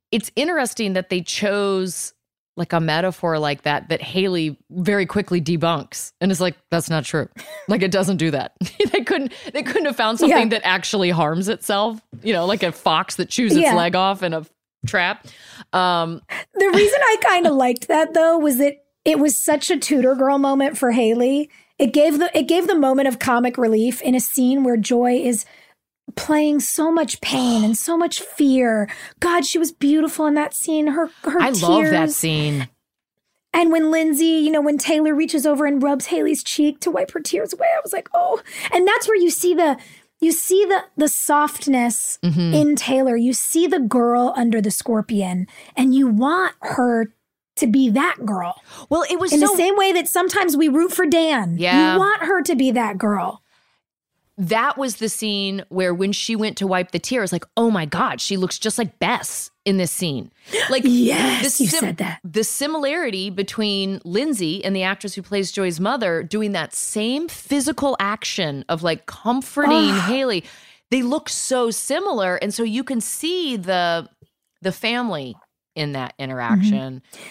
it's interesting that they chose like a metaphor like that, that Haley very quickly debunks and is like, that's not true. Like, it doesn't do that. they couldn't, they couldn't have found something yeah. that actually harms itself, you know, like a fox that chews its yeah. leg off in a trap. Um, the reason I kind of liked that though, was that it was such a Tudor girl moment for Haley. It gave the, it gave the moment of comic relief in a scene where Joy is playing so much pain and so much fear. God, she was beautiful in that scene. Her, her I tears. love that scene. And when Lindsay, you know, when Taylor reaches over and rubs Haley's cheek to wipe her tears away, I was like, oh. And that's where you see the, you see the the softness mm-hmm. in Taylor. You see the girl under the scorpion, and you want her to be that girl. Well, it was in so- the same way that sometimes we root for Dan. Yeah. You want her to be that girl. That was the scene where when she went to wipe the tears, like, oh my God, she looks just like Bess in this scene. Like, yes, the you sim- said that. The similarity between Lindsay and the actress who plays Joy's mother doing that same physical action of like comforting oh. Haley, they look so similar. And so you can see the the family in that interaction. Mm-hmm.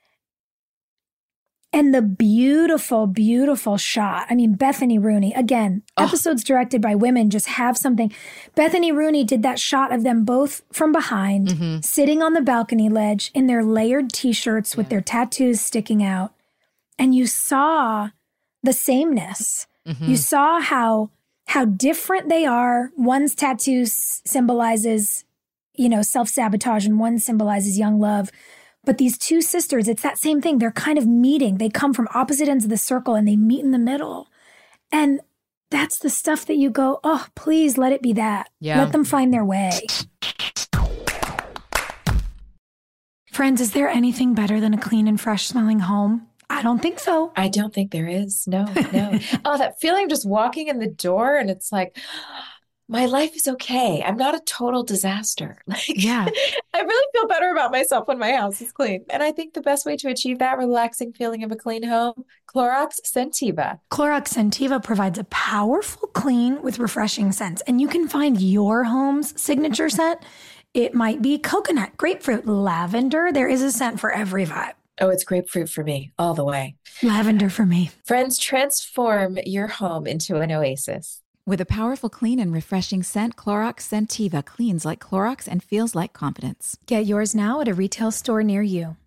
And the beautiful, beautiful shot. I mean, Bethany Rooney, again, oh. episodes directed by women just have something. Bethany Rooney did that shot of them both from behind, mm-hmm. sitting on the balcony ledge in their layered t-shirts yeah. with their tattoos sticking out. And you saw the sameness. Mm-hmm. You saw how how different they are. One's tattoos symbolizes, you know, self-sabotage, and one symbolizes young love. But these two sisters, it's that same thing. They're kind of meeting. They come from opposite ends of the circle and they meet in the middle. And that's the stuff that you go, oh, please let it be that. Yeah. Let them find their way. Friends, is there anything better than a clean and fresh smelling home? I don't think so. I don't think there is. No, no. Oh, that feeling just walking in the door and it's like, my life is okay. I'm not a total disaster. Like, yeah. I really feel better about myself when my house is clean. And I think the best way to achieve that relaxing feeling of a clean home, Clorox Scentiva. Clorox Scentiva provides a powerful clean with refreshing scents. And you can find your home's signature scent. It might be coconut, grapefruit, lavender. There is a scent for every vibe. Oh, it's grapefruit for me, all the way. Lavender for me. Friends, transform your home into an oasis. With a powerful, clean, and refreshing scent, Clorox Scentiva cleans like Clorox and feels like confidence. Get yours now at a retail store near you.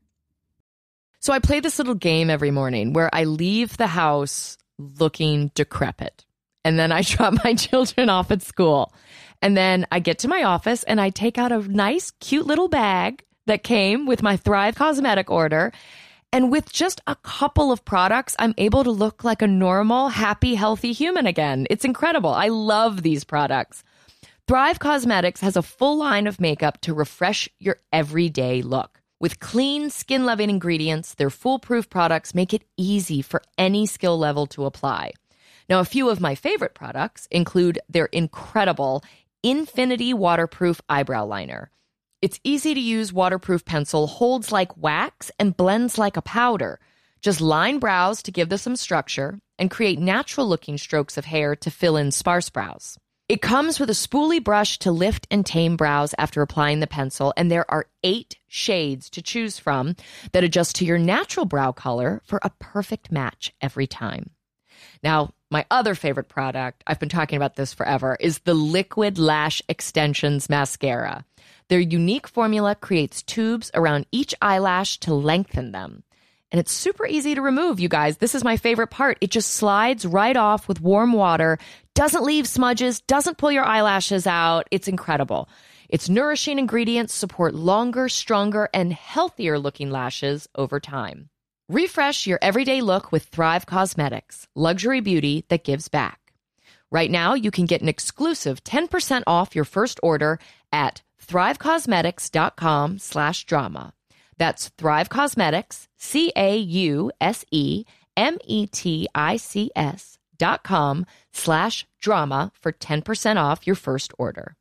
So I play this little game every morning where I leave the house looking decrepit. And then I drop my children off at school. And then I get to my office and I take out a nice, cute little bag that came with my Thrive Cosmetic order. And with just a couple of products, I'm able to look like a normal, happy, healthy human again. It's incredible. I love these products. Thrive Cosmetics has a full line of makeup to refresh your everyday look. With clean, skin-loving ingredients, their foolproof products make it easy for any skill level to apply. Now, a few of my favorite products include their incredible Infinity Waterproof Eyebrow Liner. Its easy-to-use waterproof pencil holds like wax and blends like a powder. Just line brows to give them some structure and create natural-looking strokes of hair to fill in sparse brows. It comes with a spoolie brush to lift and tame brows after applying the pencil, and there are eight shades to choose from that adjust to your natural brow color for a perfect match every time. Now, my other favorite product, I've been talking about this forever, is the Liquid Lash Extensions Mascara. Their unique formula creates tubes around each eyelash to lengthen them. And it's super easy to remove, you guys. This is my favorite part. It just slides right off with warm water, doesn't leave smudges, doesn't pull your eyelashes out. It's incredible. Its nourishing ingredients support longer, stronger, and healthier looking lashes over time. Refresh your everyday look with Thrive Cosmetics, luxury beauty that gives back. Right now, you can get an exclusive ten percent off your first order at thrivecosmetics.com slash drama. That's Thrive Cosmetics, C A U S E M E T I C S dot com slash drama for ten percent off your first order.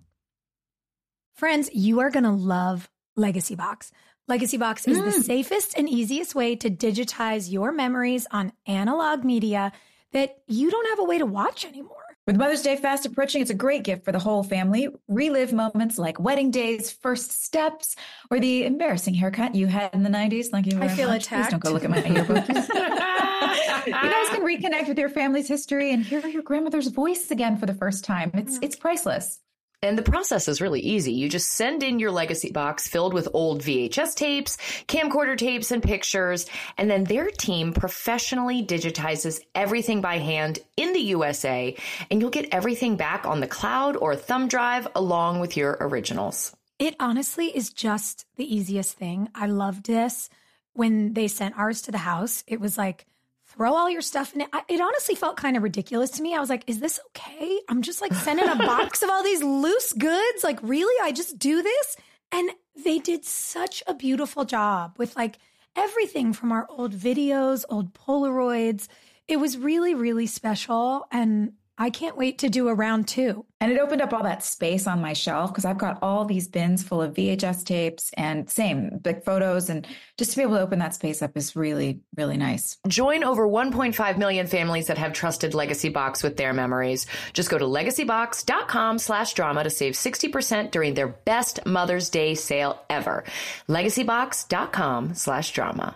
Friends, you are going to love Legacy Box. Legacy Box is mm. the safest and easiest way to digitize your memories on analog media that you don't have a way to watch anymore. With Mother's Day fast approaching, it's a great gift for the whole family. Relive moments like wedding days, first steps, or the embarrassing haircut you had in the nineties. Thank you very I feel much. attacked. Please don't go look at my yearbook. You guys can reconnect with your family's history and hear your grandmother's voice again for the first time. It's it's priceless. And the process is really easy. You just send in your legacy box filled with old V H S tapes, camcorder tapes, and pictures, and then their team professionally digitizes everything by hand in the U S A, and you'll get everything back on the cloud or thumb drive along with your originals. It honestly is just the easiest thing. I loved this. When they sent ours to the house, it was like, throw all your stuff in it. I, it honestly felt kind of ridiculous to me. I was like, is this okay? I'm just like sending a box of all these loose goods. Like, really? I just do this? And they did such a beautiful job with like everything from our old videos, old Polaroids. It was really, really special. And I can't wait to do a round two. And it opened up all that space on my shelf because I've got all these bins full of V H S tapes and same big photos. And just to be able to open that space up is really, really nice. Join over one point five million families that have trusted Legacy Box with their memories. Just go to legacybox.com slash drama to save sixty percent during their best Mother's Day sale ever. legacybox.com slash drama.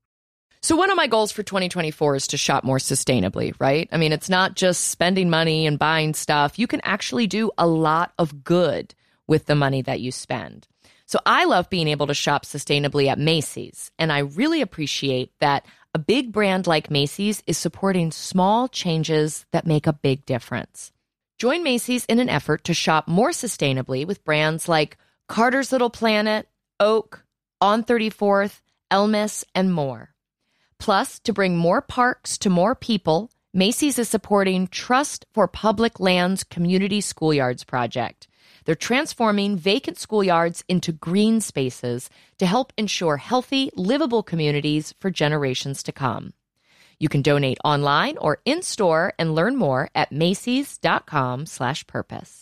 So one of my goals for twenty twenty-four is to shop more sustainably, right? I mean, it's not just spending money and buying stuff. You can actually do a lot of good with the money that you spend. So I love being able to shop sustainably at Macy's, and I really appreciate that a big brand like Macy's is supporting small changes that make a big difference. Join Macy's in an effort to shop more sustainably with brands like Carter's Little Planet, Oak, On thirty-fourth, Elmis, and more. Plus, to bring more parks to more people, Macy's is supporting Trust for Public Lands Community Schoolyards project. They're transforming vacant schoolyards into green spaces to help ensure healthy, livable communities for generations to come. You can donate online or in-store and learn more at macys.com slash purpose.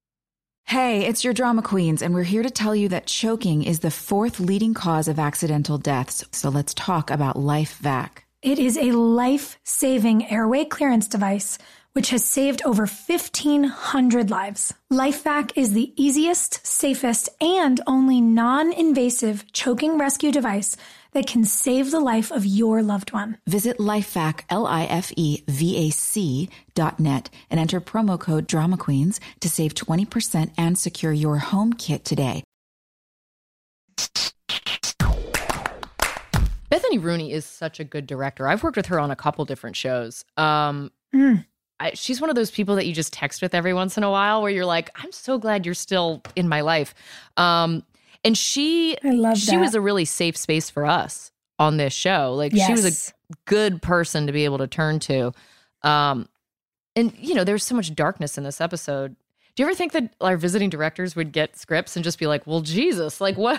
Hey, it's your drama queens, and we're here to tell you that choking is the fourth leading cause of accidental deaths. So let's talk about LifeVac. It is a life-saving airway clearance device, which has saved over fifteen hundred lives. LifeVac is the easiest, safest, and only non-invasive choking rescue device that can save the life of your loved one. Visit LifeVac, L I F E V A C dot net and enter promo code Drama Queens to save twenty percent and secure your home kit today. Bethany Rooney is such a good director. I've worked with her on a couple different shows. Um, Mm. I, she's one of those people that you just text with every once in a while where you're like, I'm so glad you're still in my life. Um, and she, I love she that. was a really safe space for us on this show. Like Yes. she was a good person to be able to turn to. Um, and you know, there's so much darkness in this episode. Do you ever think that our visiting directors would get scripts and just be like, well, Jesus, like what,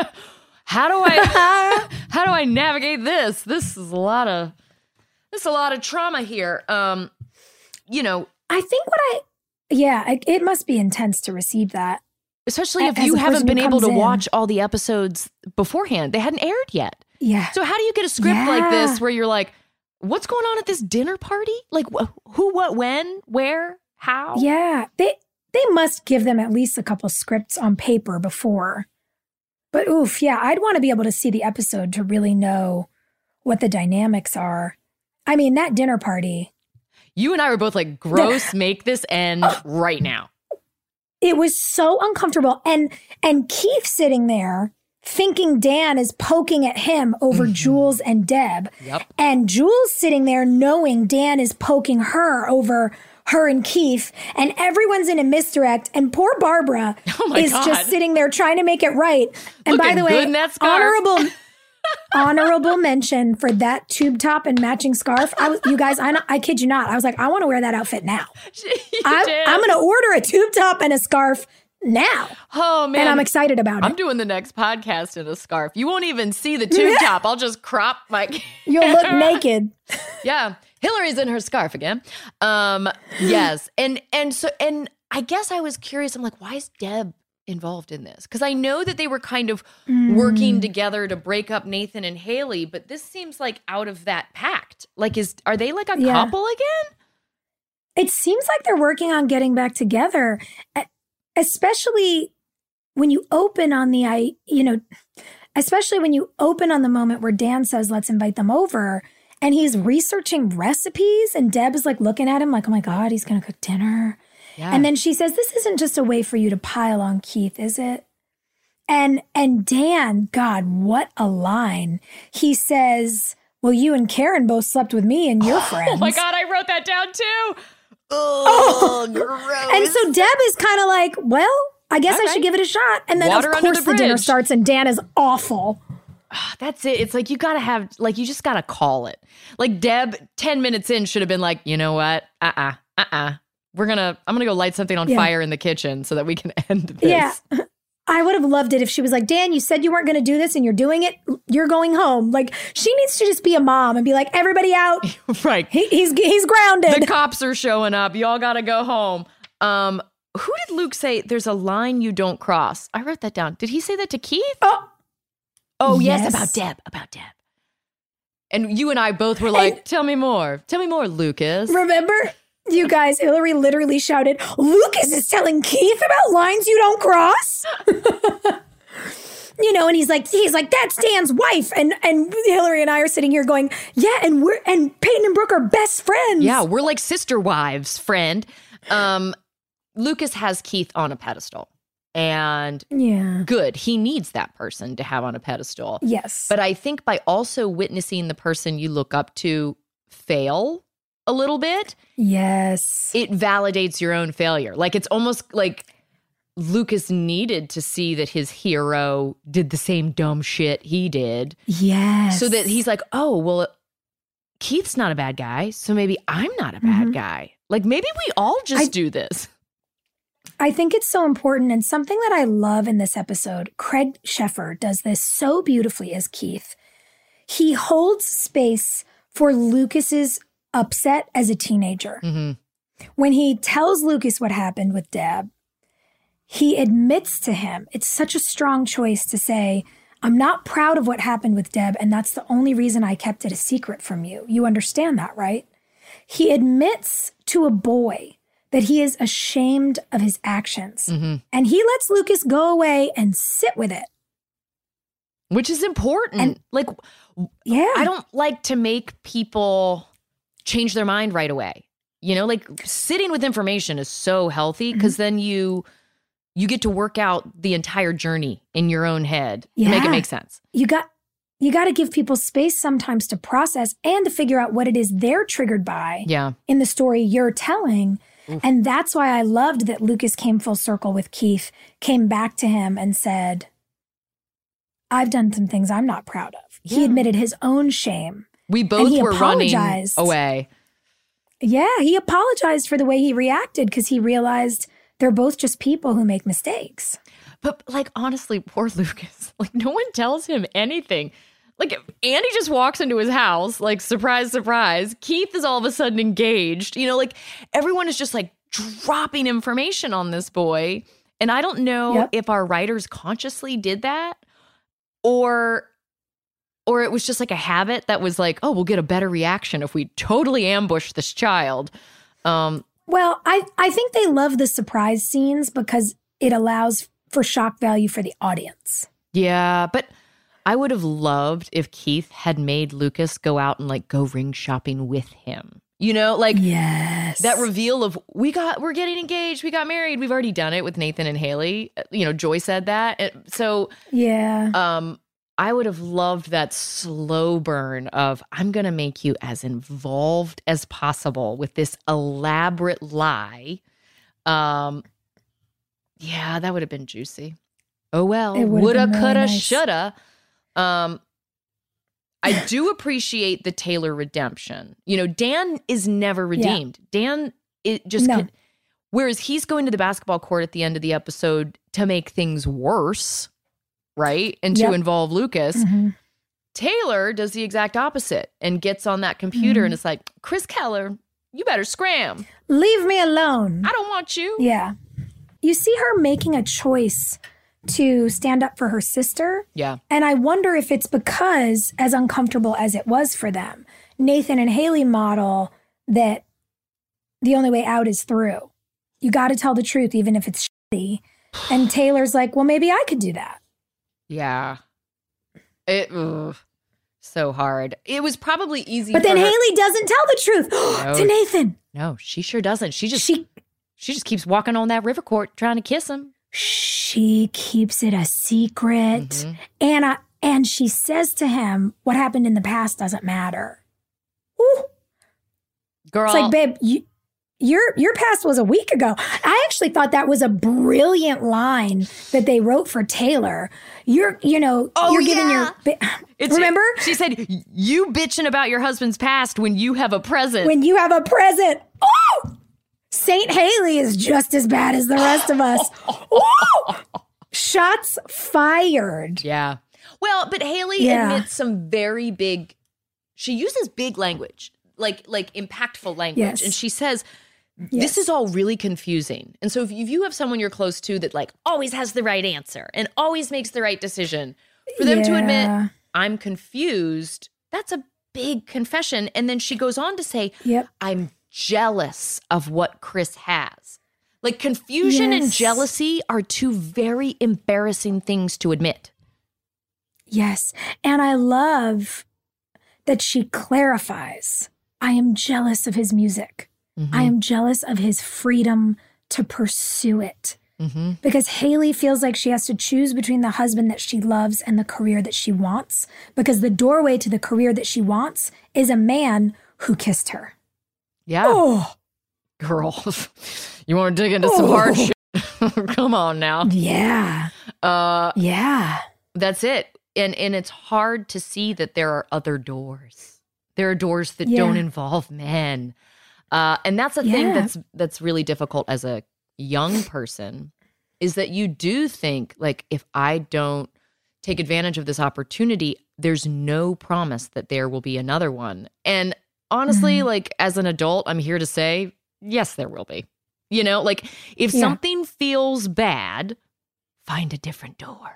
how do I, how do I navigate this? This is a lot of, this is a lot of trauma here. Um, you know, I think what I, yeah, I, it must be intense to receive that. especially if As you a haven't person been who able to comes in. watch all the episodes beforehand. They hadn't aired yet. Yeah. So how do you get a script like Yeah. this where you're like, what's going on at this dinner party? Like wh- who, what, when, where, how? Yeah. They, they must give them at least a couple scripts on paper before. But oof, yeah, I'd want to be able to see the episode to really know what the dynamics are. I mean, that dinner party, You and I were both like, gross, make this end right now. it was so uncomfortable. And and Keith sitting there thinking Dan is poking at him over Jules and Deb. Yep. And Jules sitting there knowing Dan is poking her over her and Keith. And everyone's in a misdirect. And poor Barbara Oh my is God. just sitting there trying to make it right. And by Looking the way, good in that scarf. honorable honorable mention for that tube top and matching scarf. I was, you guys, I, I kid you not. I was like, I want to wear that outfit now. You I'm, did. I'm going to order a tube top and a scarf now. Oh man. And I'm excited about I'm it. doing the next podcast in a scarf. You won't even see the tube top. I'll just crop my You'll look naked. Yeah. Hillary's in her scarf again. Um, yes. And and so and I guess I was curious. I'm like, why is Deb involved in this? Because I know that they were kind of working together to break up Nathan and Haley, but this seems like out of that pact. Like, is are they like a Yeah. couple again? it seems like they're working on getting back together, especially when you open on the, I, you know, especially when you open on the moment where Dan says, let's invite them over. And he's researching recipes. And Deb is like looking at him like, oh my God, he's going to cook dinner. Yeah. And then she says, this isn't just a way for you to pile on Keith, is it? And and Dan, God, what a line. He says, well, you and Karen both slept with me and your friends. Oh my God, I wrote that down too. Oh, gross. And so Deb is kind of like, well, I guess okay. I should give it a shot. And then Water of course the, the dinner starts and Dan is awful. That's it. It's like you got to have, like, you just got to call it. Like Deb, ten minutes in, should have been like, you know what? Uh-uh, uh-uh. We're going to, I'm going to go light something on yeah. fire in the kitchen so that we can end this. Yeah. I would have loved it if she was like, Dan, you said you weren't going to do this and you're doing it. You're going home. Like, she needs to just be a mom and be like, everybody out. Right. He, he's he's grounded. The cops are showing up. Y'all got to go home. Um, who did Luke say, there's a line you don't cross? I wrote that down. Did he say that to Keith? Oh, oh yes. yes, about Deb, about Deb. And you and I both were like, and, tell me more. Tell me more, Lucas. Remember? You guys, Hillary literally shouted, Lucas is telling Keith about lines you don't cross. You know, and he's like, he's like, that's Dan's wife. And and Hillary and I are sitting here going, yeah, and we're and Peyton and Brooke are best friends. Yeah, we're like sister wives, friend. Um, Lucas has Keith on a pedestal. And yeah, good. He needs that person to have on a pedestal. Yes. But I think by also witnessing the person you look up to fail a little bit, yes, it validates your own failure. Like, it's almost like Lucas needed to see that his hero did the same dumb shit he did. Yes. So that he's like, oh, well, Keith's not a bad guy, so maybe I'm not a bad mm-hmm. guy. Like, maybe we all just I, do this. I think it's so important, and something that I love in this episode, Craig Sheffer does this so beautifully as Keith. He holds space for Lucas's upset as a teenager. Mm-hmm. When he tells Lucas what happened with Deb, he admits to him, it's such a strong choice to say, I'm not proud of what happened with Deb, and that's the only reason I kept it a secret from you. You understand that, right? He admits to a boy that he is ashamed of his actions. Mm-hmm. And he lets Lucas go away and sit with it. Which is important. And, like, yeah, I don't like to make people change their mind right away. You know, like, sitting with information is so healthy because mm-hmm. then you you get to work out the entire journey in your own head yeah. to make it make sense. You got you got to give people space sometimes to process and to figure out what it is they're triggered by yeah. in the story you're telling. Oof. And that's why I loved that Lucas came full circle with Keith, came back to him and said, I've done some things I'm not proud of. Yeah. He admitted his own shame. We both were running away. Yeah, he apologized for the way he reacted because he realized they're both just people who make mistakes. But, like, honestly, poor Lucas. Like, no one tells him anything. Like, Andy just walks into his house, like, surprise, surprise. Keith is all of a sudden engaged. You know, like, everyone is just, like, dropping information on this boy. And I don't know yep. if our writers consciously did that or... Or it was just like a habit that was like, oh, we'll get a better reaction if we totally ambush this child. Um, well, I, I think they love the surprise scenes because it allows for shock value for the audience. Yeah, but I would have loved if Keith had made Lucas go out and like go ring shopping with him. You know, like yes. that reveal of we got, we're getting engaged, we got married. We've already done it with Nathan and Haley. You know, Joy said that. So yeah. Um. I would have loved that slow burn of I'm going to make you as involved as possible with this elaborate lie. Um, yeah, that would have been juicy. Oh, well, woulda, coulda, really nice. shoulda. Um, I do appreciate the Taylor redemption. You know, Dan is never redeemed. Yeah. Dan it just no. could, whereas he's going to the basketball court at the end of the episode to make things worse. Right? And to yep. involve Lucas. Mm-hmm. Taylor does the exact opposite and gets on that computer mm-hmm. and it's like, Chris Keller, you better scram. Leave me alone. I don't want you. Yeah. You see her making a choice to stand up for her sister. Yeah. And I wonder if it's because, as uncomfortable as it was for them, Nathan and Haley model that the only way out is through. You got to tell the truth, even if it's shitty. And Taylor's like, well, maybe I could do that. Yeah. It ugh, so hard. It was probably easy. But then for her- Haley doesn't tell the truth No. to Nathan. No, she sure doesn't. She just She she just keeps walking on that river court trying to kiss him. she keeps it a secret. Mhm. And I, and she says to him, what happened in the past doesn't matter. Ooh. Girl, It's like, babe, you, your your past was a week ago. I actually thought that was a brilliant line that they wrote for Taylor. You're, you know, Oh, you're giving yeah. your. It's- Remember She said, you bitching about your husband's past when you have a present. when you have a present? Oh, Saint Haley is just as bad as the rest of us. Ooh! Shots fired. Yeah. Well, but Haley Yeah. admits some very big, she uses big language, like like impactful language. Yes. And she says, Yes. this is all really confusing. And so if you, if you have someone you're close to that like always has the right answer and always makes the right decision, for them to Yeah. admit, I'm confused, that's a big confession. And then she goes on to say, Yep. I'm jealous of what Chris has. Like confusion and Yes. jealousy are two very embarrassing things to admit. Yes. And I love that she clarifies I am jealous of his music. Mm-hmm. I am jealous of his freedom to pursue it. Mm-hmm. Because Haley feels like she has to choose between the husband that she loves and the career that she wants. Because the doorway to the career that she wants is a man who kissed her. Yeah. Oh, Girl, you want to dig into some hard Oh. shit? Come on now. yeah. Uh, Yeah. that's it. And and it's hard to see that there are other doors. There are doors that Yeah. don't involve men. Uh, and that's a thing Yeah. that's that's really difficult as a young person, is that you do think like, if I don't take advantage of this opportunity, there's no promise that there will be another one. And honestly, Mhm. like as an adult, I'm here to say, yes, there will be. You know, like if Yeah. something feels bad, find a different door.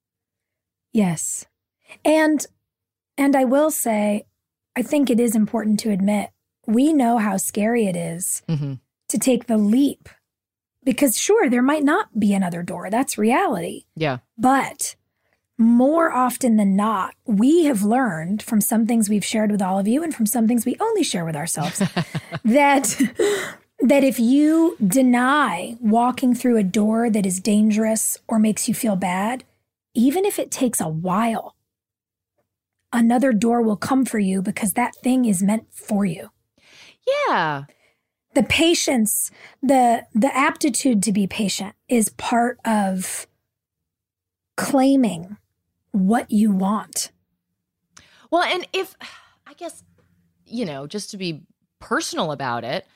Yes. And and I will say, I think it is important to admit, we know how scary it is Mm-hmm. to take the leap. Because sure, there might not be another door. That's reality. Yeah. But more often than not, we have learned from some things we've shared with all of you and from some things we only share with ourselves that that if you deny walking through a door that is dangerous or makes you feel bad, even if it takes a while, another door will come for you because that thing is meant for you. Yeah. The patience, the the aptitude to be patient is part of claiming what you want. Well, and if, I guess, you know, just to be personal about it,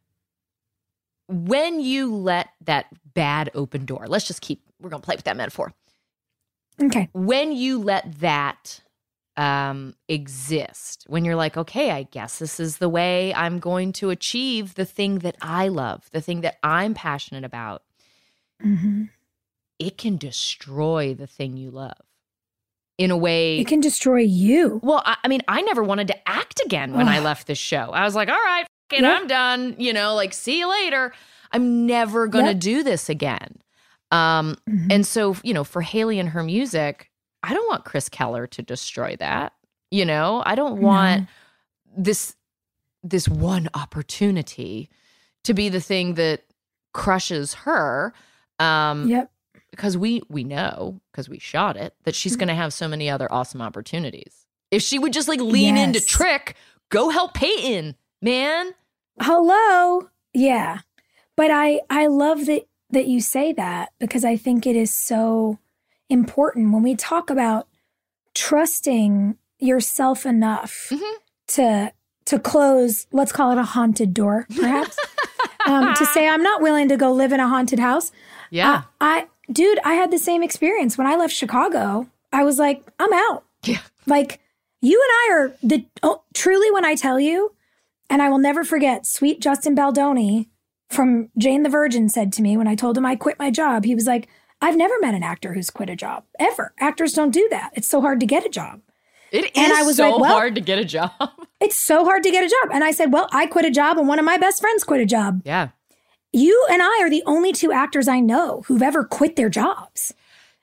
when you let that bad open door, let's just keep, we're going to play with that metaphor. Okay. When you let that um, exist, when you're like, okay, I guess this is the way I'm going to achieve the thing that I love, the thing that I'm passionate about, Mm-hmm. it can destroy the thing you love in a way. It can destroy you. Well, I, I mean, I never wanted to act again when I Ugh. left this show. I was like, all right, f- it, Yeah. I'm done. You know, like, see you later. I'm never going to Yep. do this again. Um, Mhm. And so, you know, for Haley and her music, I don't want Chris Keller to destroy that. You know, I don't want this this one opportunity to be the thing that crushes her. Um, Yep. because we we know, because we shot it, that she's going to have so many other awesome opportunities. If she would just like lean into Yes. Trick, go help Peyton, man. Hello. Yeah. But I I love that that you say that, because I think it is so important when we talk about trusting yourself enough Mhm. to to close, let's call it a haunted door, perhaps. um, to say I'm not willing to go live in a haunted house. Yeah. I, I dude, I had the same experience when I left Chicago. I was like, I'm out. Yeah. Like, you and I are the oh, truly, when I tell you, and I will never forget, sweet Justin Baldoni from Jane the Virgin said to me when I told him I quit my job, he was like, I've never met an actor who's quit a job, ever. Actors don't do that. It's so hard to get a job. It is and I was so like, well, hard to get a job. It's so hard to get a job. And I said, well, I quit a job and one of my best friends quit a job. Yeah. You and I are the only two actors I know who've ever quit their jobs.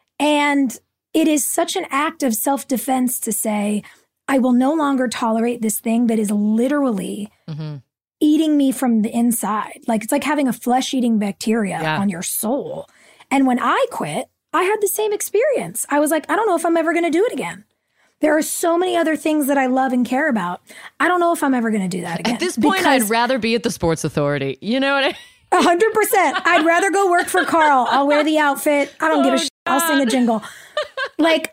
And it is such an act of self-defense to say, I will no longer tolerate this thing that is literally mm-hmm. eating me from the inside. Like it's like having a flesh-eating bacteria yeah. on your soul. And when I quit, I had the same experience. I was like, I don't know if I'm ever going to do it again. There are so many other things that I love and care about. I don't know if I'm ever going to do that again. At this point, I'd rather be at the Sports Authority. You know what I mean? A hundred percent. I'd rather go work for Carl. I'll wear the outfit. I don't oh, give a shit. I'll sing a jingle. Like,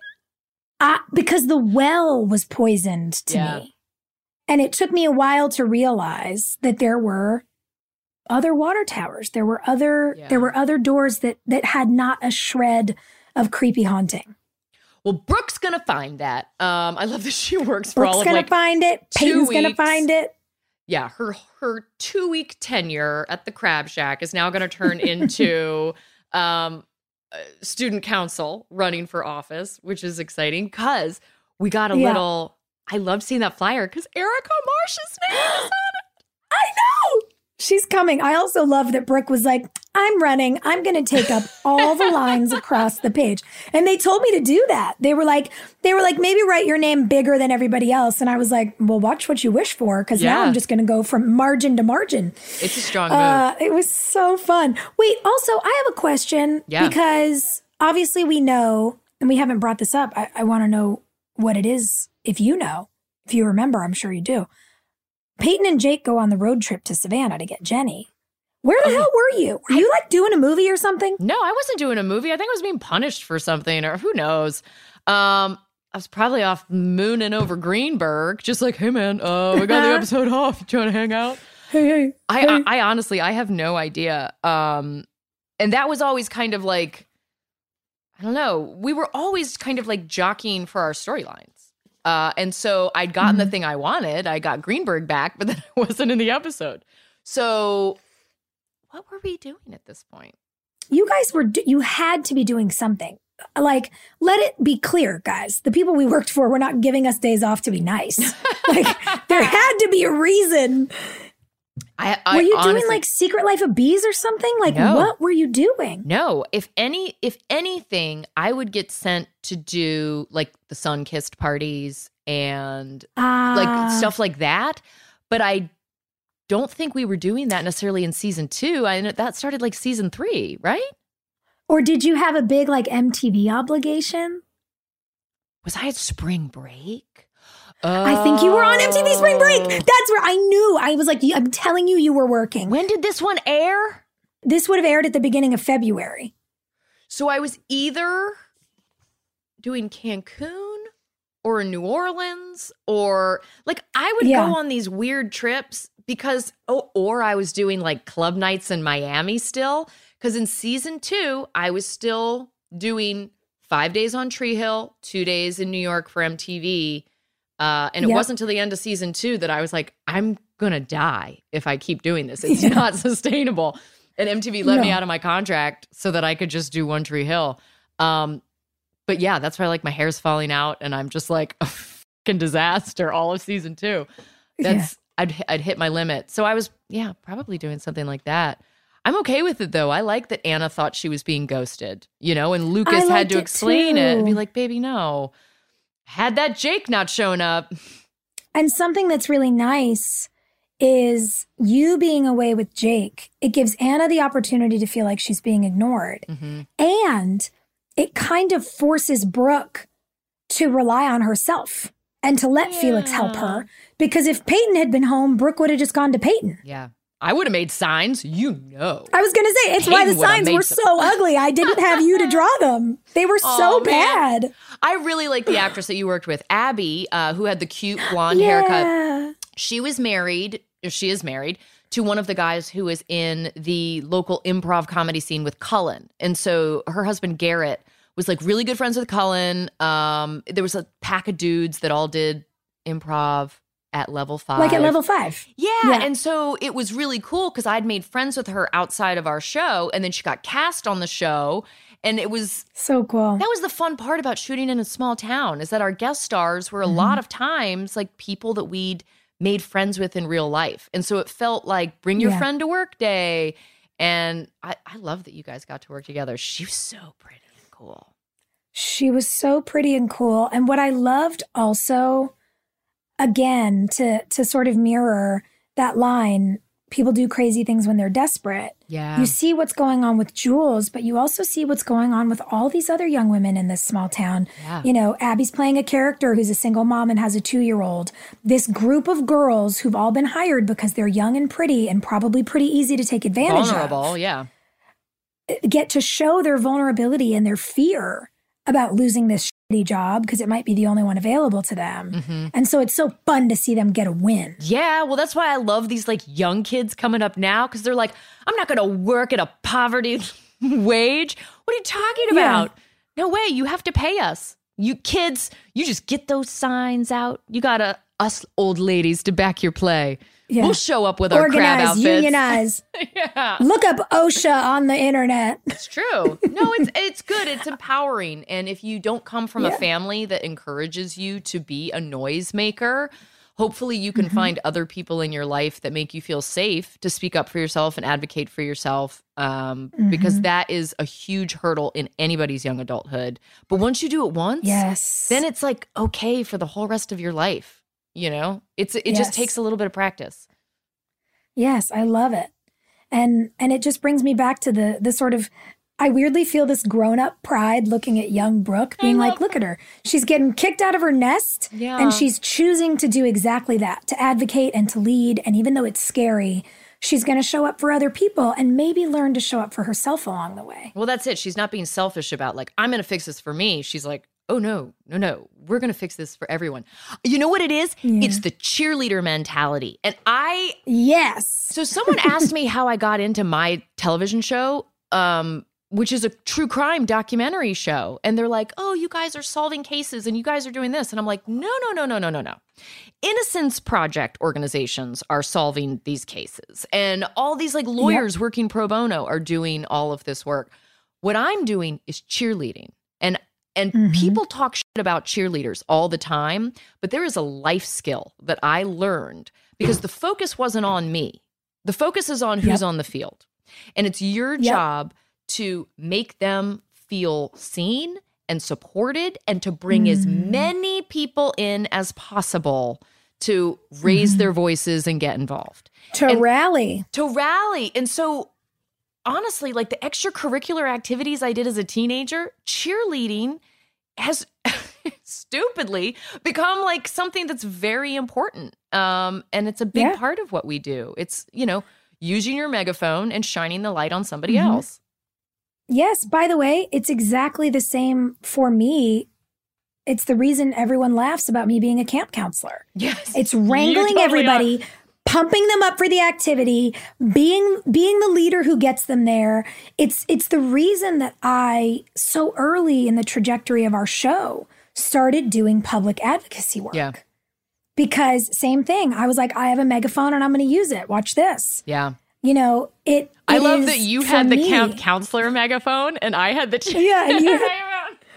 I, because the well was poisoned to yeah. me. And it took me a while to realize that there were other water towers. There were other yeah. there were other doors that that had not a shred of creepy haunting. Well, Brooke's gonna find that. Um, I love that she works for Brooke's all of gonna like find it. Peyton's gonna find it. Yeah, her her two week tenure at the Crab Shack is now gonna turn into um, student council running for office, which is exciting because we got a yeah. little. I loved seeing that flyer because Erica Marsh's name is on it. I know. She's coming. I also love that Brooke was like, I'm running. I'm going to take up all the lines across the page. And they told me to do that. They were like, they were like, maybe write your name bigger than everybody else. And I was like, well, watch what you wish for. Because yeah. now I'm just going to go from margin to margin. It's a strong move. Uh, it was so fun. Wait, also, I have a question. Yeah. Because obviously we know, and we haven't brought this up. I, I want to know what it is. If you know, if you remember, I'm sure you do. Peyton and Jake go on the road trip to Savannah to get Jenny. Where the oh, hell were you? Were I, you like doing a movie or something? No, I wasn't doing a movie. I think I was being punished for something or who knows. Um, I was probably off mooning over Greenberg. Just like, hey man, uh, we got the episode off. You trying to hang out? Hey, hey. I, hey. I, I honestly, I have no idea. Um, and that was always kind of like, I don't know. We were always kind of like jockeying for our storylines. Uh, and so I'd gotten mm-hmm. the thing I wanted. I got Greenberg back, but then I wasn't in the episode. So what were we doing at this point? You guys were, you had to be doing something. Like, let it be clear, guys. The people we worked for were not giving us days off to be nice. Like, there had to be a reason. I, I were you honestly, doing like Secret Life of Bees or something? Like, no. what were you doing? No. If any, if anything, I would get sent to do like the sun-kissed parties and uh, like stuff like that. But I don't think we were doing that necessarily in season two. I that started like season three, right? Or did you have a big like M T V obligation? Was I at spring break? I think you were on M T V Spring Break. That's where I knew. I was like, I'm telling you, you were working. When did this one air? This would have aired at the beginning of February. So I was either doing Cancun or New Orleans or like I would yeah. go on these weird trips because, oh, or I was doing like club nights in Miami still. Because in season two, I was still doing five days on Tree Hill, two days in New York for M T V. Uh, and it yep. wasn't until the end of season two that I was like, I'm going to die if I keep doing this. It's yeah. not sustainable. And M T V let no. me out of my contract so that I could just do One Tree Hill. Um, but yeah, that's why like my hair's falling out and I'm just like a fucking disaster all of season two. That's yeah. I'd I'd hit my limit. So I was, yeah, probably doing something like that. I'm okay with it though. I like that Anna thought she was being ghosted, you know, and Lucas had to explain it, it and be like, baby, no. Had that Jake not shown up. And something that's really nice is you being away with Jake. It gives Anna the opportunity to feel like she's being ignored. Mm-hmm. And it kind of forces Brooke to rely on herself and to let yeah. Felix help her. Because if Peyton had been home, Brooke would have just gone to Peyton. Yeah. I would have made signs, you know. I was going to say, it's Peyton why the signs were some. so ugly. I didn't have you to draw them. They were oh, so man. bad. I really like the actress that you worked with, Abby, uh, who had the cute blonde yeah. haircut. She was married, or she is married, to one of the guys who was in the local improv comedy scene with Cullen. And so her husband, Garrett, was like really good friends with Cullen. Um, there was a pack of dudes that all did improv at Level Five. Like at Level Five. Yeah. Yeah. And so it was really cool because I'd made friends with her outside of our show, and then she got cast on the show. And it was so cool. That was the fun part about shooting in a small town, is that our guest stars were a mm-hmm. lot of times like people that we'd made friends with in real life. And so it felt like bring your yeah. friend to work day. And I, I love that you guys got to work together. She was so pretty and cool. She was so pretty and cool. And what I loved also, again, to to sort of mirror that line, people do crazy things when they're desperate. Yeah. You see what's going on with Jules, but you also see what's going on with all these other young women in this small town. Yeah. You know, Abby's playing a character who's a single mom and has a two-year-old. This group of girls who've all been hired because they're young and pretty and probably pretty easy to take advantage Vulnerable, of. Vulnerable, yeah. Get to show their vulnerability and their fear about losing this shitty job because it might be the only one available to them. Mm-hmm. And so it's so fun to see them get a win. Yeah, well, that's why I love these like young kids coming up now, because they're like, I'm not going to work at a poverty wage. What are you talking about? Yeah. No way, you have to pay us. You kids, you just get those signs out. You got to us old ladies to back your play. Yeah. We'll show up with our crab outfits. Unionize, yeah. Look up OSHA on the internet. It's true. No, it's it's good. It's empowering. And if you don't come from yeah. a family that encourages you to be a noisemaker, hopefully you can mm-hmm. find other people in your life that make you feel safe to speak up for yourself and advocate for yourself, um, mm-hmm. because that is a huge hurdle in anybody's young adulthood. But once you do it once, yes. then it's like okay for the whole rest of your life. You know, it's it yes. just takes a little bit of practice. Yes, I love it. And and it just brings me back to the the sort of, I weirdly feel this grown-up pride looking at young Brooke being like, look at her. She's getting kicked out of her nest yeah. and she's choosing to do exactly that, to advocate and to lead. And even though it's scary, she's going to show up for other people and maybe learn to show up for herself along the way. Well, that's it. She's not being selfish about like, I'm going to fix this for me. She's like, oh, no, no, no. We're going to fix this for everyone. You know what it is? Yeah. It's the cheerleader mentality. And I... Yes. So someone asked me how I got into my television show, um, which is a true crime documentary show. And they're like, oh, you guys are solving cases and you guys are doing this. And I'm like, no, no, no, no, no, no, no. Innocence Project organizations are solving these cases. And all these like lawyers yep. working pro bono are doing all of this work. What I'm doing is cheerleading. And And mm-hmm. people talk shit about cheerleaders all the time, but there is a life skill that I learned because the focus wasn't on me. The focus is on who's yep. on the field. And it's your yep. job to make them feel seen and supported and to bring mm. as many people in as possible to raise mm. their voices and get involved. To and rally. To rally. And so honestly, like the extracurricular activities I did as a teenager, cheerleading has stupidly become like something that's very important. Um, and it's a big yeah. part of what we do. It's, you know, using your megaphone and shining the light on somebody mm-hmm. else. Yes. By the way, it's exactly the same for me. It's the reason everyone laughs about me being a camp counselor. Yes. It's wrangling totally everybody. Are. Pumping them up for the activity, being being the leader who gets them there. It's it's the reason that I, so early in the trajectory of our show, started doing public advocacy work. Yeah. Because same thing. I was like, I have a megaphone and I'm going to use it. Watch this. Yeah. You know, it. it I love that you had the me, camp counselor megaphone and I had the ch- yeah. And you had,